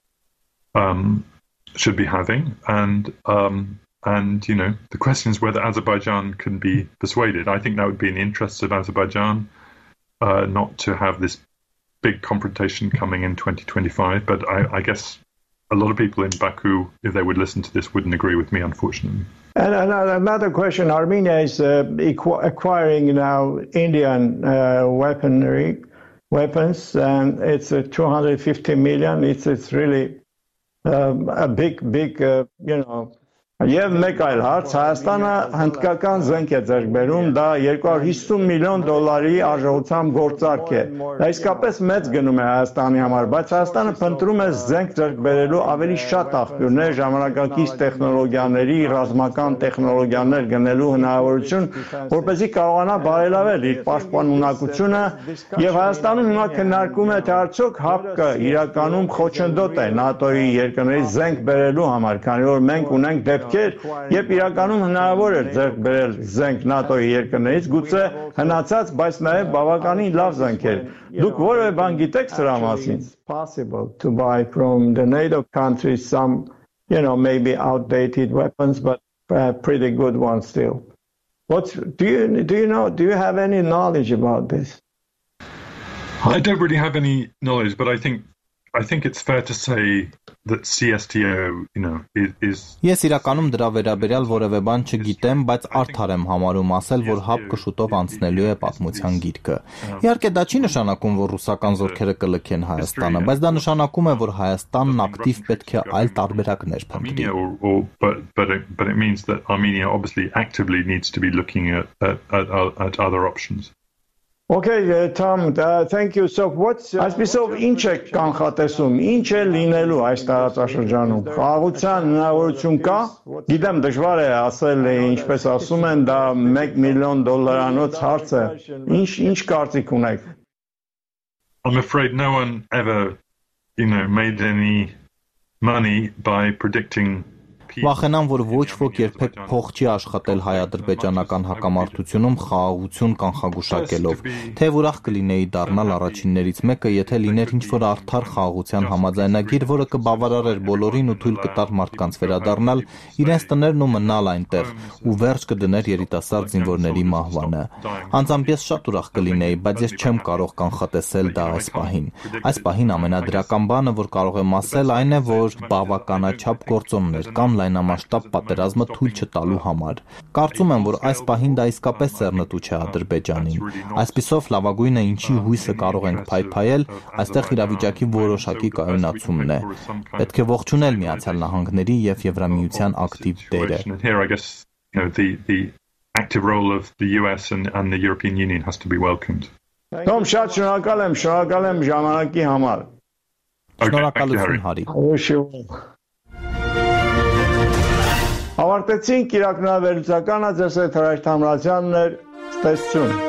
um, should be having, and um, and you know, the question is whether Azerbaijan can be persuaded. I think that would be in the interests of Azerbaijan uh, not to have this big confrontation coming in twenty twenty-five. But I, I guess a lot of people in Baku, if they would listen to this, wouldn't agree with me, unfortunately. And another question, Armenia is uh, acquiring now Indian uh, weaponry, weapons, and it's uh, two hundred fifty million. It's, it's really um, a big, big, uh, you know, Եվ մեկ այլ հարց, Հայաստանը հնդկական զենք է ձեռք բերում, դա երկու հարյուր հիսուն միլիոն դոլարի արժողությամբ գործարք է։ Դա իսկապես մեծ գնում է Հայաստանի համար, բայց Հայաստանը փնտրում է զենք ձեռք բերելու ավելի շատ աղբյուրներ, ժամանակակից տեխնոլոգիաների, ռազմական տեխնոլոգիաներ գնելու հնարավորություն, որպեսզի կարողանա բարելավել իր պաշտպանունակությունը, եւ Հայաստանում հիմա քննարկում է, թե արդյոք ՀԱՊԿ-ը իրականում խոչընդոտ է ՆԱՏՕ-ի երկրների զենք բերելու համար, քանի որ մենք ունենք դեպք դեպքեր, երբ իրականում հնարավոր էր ձեռք բերել զենք ՆԱՏՕ-ի երկրներից, գուցե հնացած, բայց նաև բավականին լավ զենքեր։ Դուք որևէ բան գիտեք սրա մասին? Possible to buy from the NATO countries some, you know, maybe outdated weapons, but uh, pretty good ones still. What's do you do you know? Do you have any knowledge about this? I don't really have any knowledge, but I think I think it's fair to say that C S T O, you know, is, is Ես իրականում դրա վերաբերյալ որևէ բան չգիտեմ, բայց արդար եմ համարում ասել, որ հապկը շուտով անցնելու է պատմության գիրկը։ Իհարկե դա չի նշանակում, որ ռուսական զորքերը կլքեն Հայաստանը, բայց դա նշանակում է, որ Հայաստանն ակտիվ պետք է այլ տարբերակներ փնտրի։ But but it, but it means that Armenia obviously actively needs to be looking at at, at, at other options. Okay, uh, Tom, uh, thank you. So what's այսպիսով ինչ է կանխատեսում, ինչ է լինելու այս տարածաշրջանում։ Խաղաղության հնարավորություն կա։ Գիտեմ դժվար է ասել, ինչպես ասում են, դա մեկ միլիոն դոլարանոց հարց է։ Ինչ ինչ կարծիք ունեք։ I'm afraid no one ever, you know, made any money by predicting Վախենամ, որ ոչ ոք երբեք փող չի աշխատել հայ-ադրբեջանական հակամարտությունում խաղաղություն կանխագուշակելով, թե ուրախ կլինեի դառնալ առաջիններից մեկը, եթե լիներ ինչ-որ արդար խաղաղության համաձայնագիր, որը կբավարարեր բոլորին ու թույլ կտար մարդկանց վերադառնալ իրենց տներն ու մնալ այնտեղ, ու վերջ կդներ երիտասարդ զինվորների մահվանը։ Անձամբ ես շատ ուրախ կլինեի, բայց ես չեմ կարող կանխատեսել դա այս պահին։ Այս պահին ամենադրական բանը, որ կարող եմ ասել, այն է, որ բավականաչափ գործոններ կան լայնամասշտաբ պատերազմը թույլ չտալու համար։ Կարծում եմ, որ այս պահին դա իսկապես ձեռնտու չէ Ադրբեջանին։ Այսպիսով լավագույնը ինչի հույսը կարող ենք փայփայել, այստեղ իրավիճակի որոշակի կայունացումն է։ Պետք է ողջունել Միացյալ Նահանգների եւ Եվրամիության ակտիվ դերը։ Active role of the U S and, and the European Union has to be welcomed. Tom, շատ շնորհակալ եմ, շնորհակալ եմ ժամանակի համար։ Շնորհակալություն, Հարի։ Ավարտեցինք իրականավերլուծականը, ձեզ հետ Հրաշտ Համրազյանն էր, ստեսություն։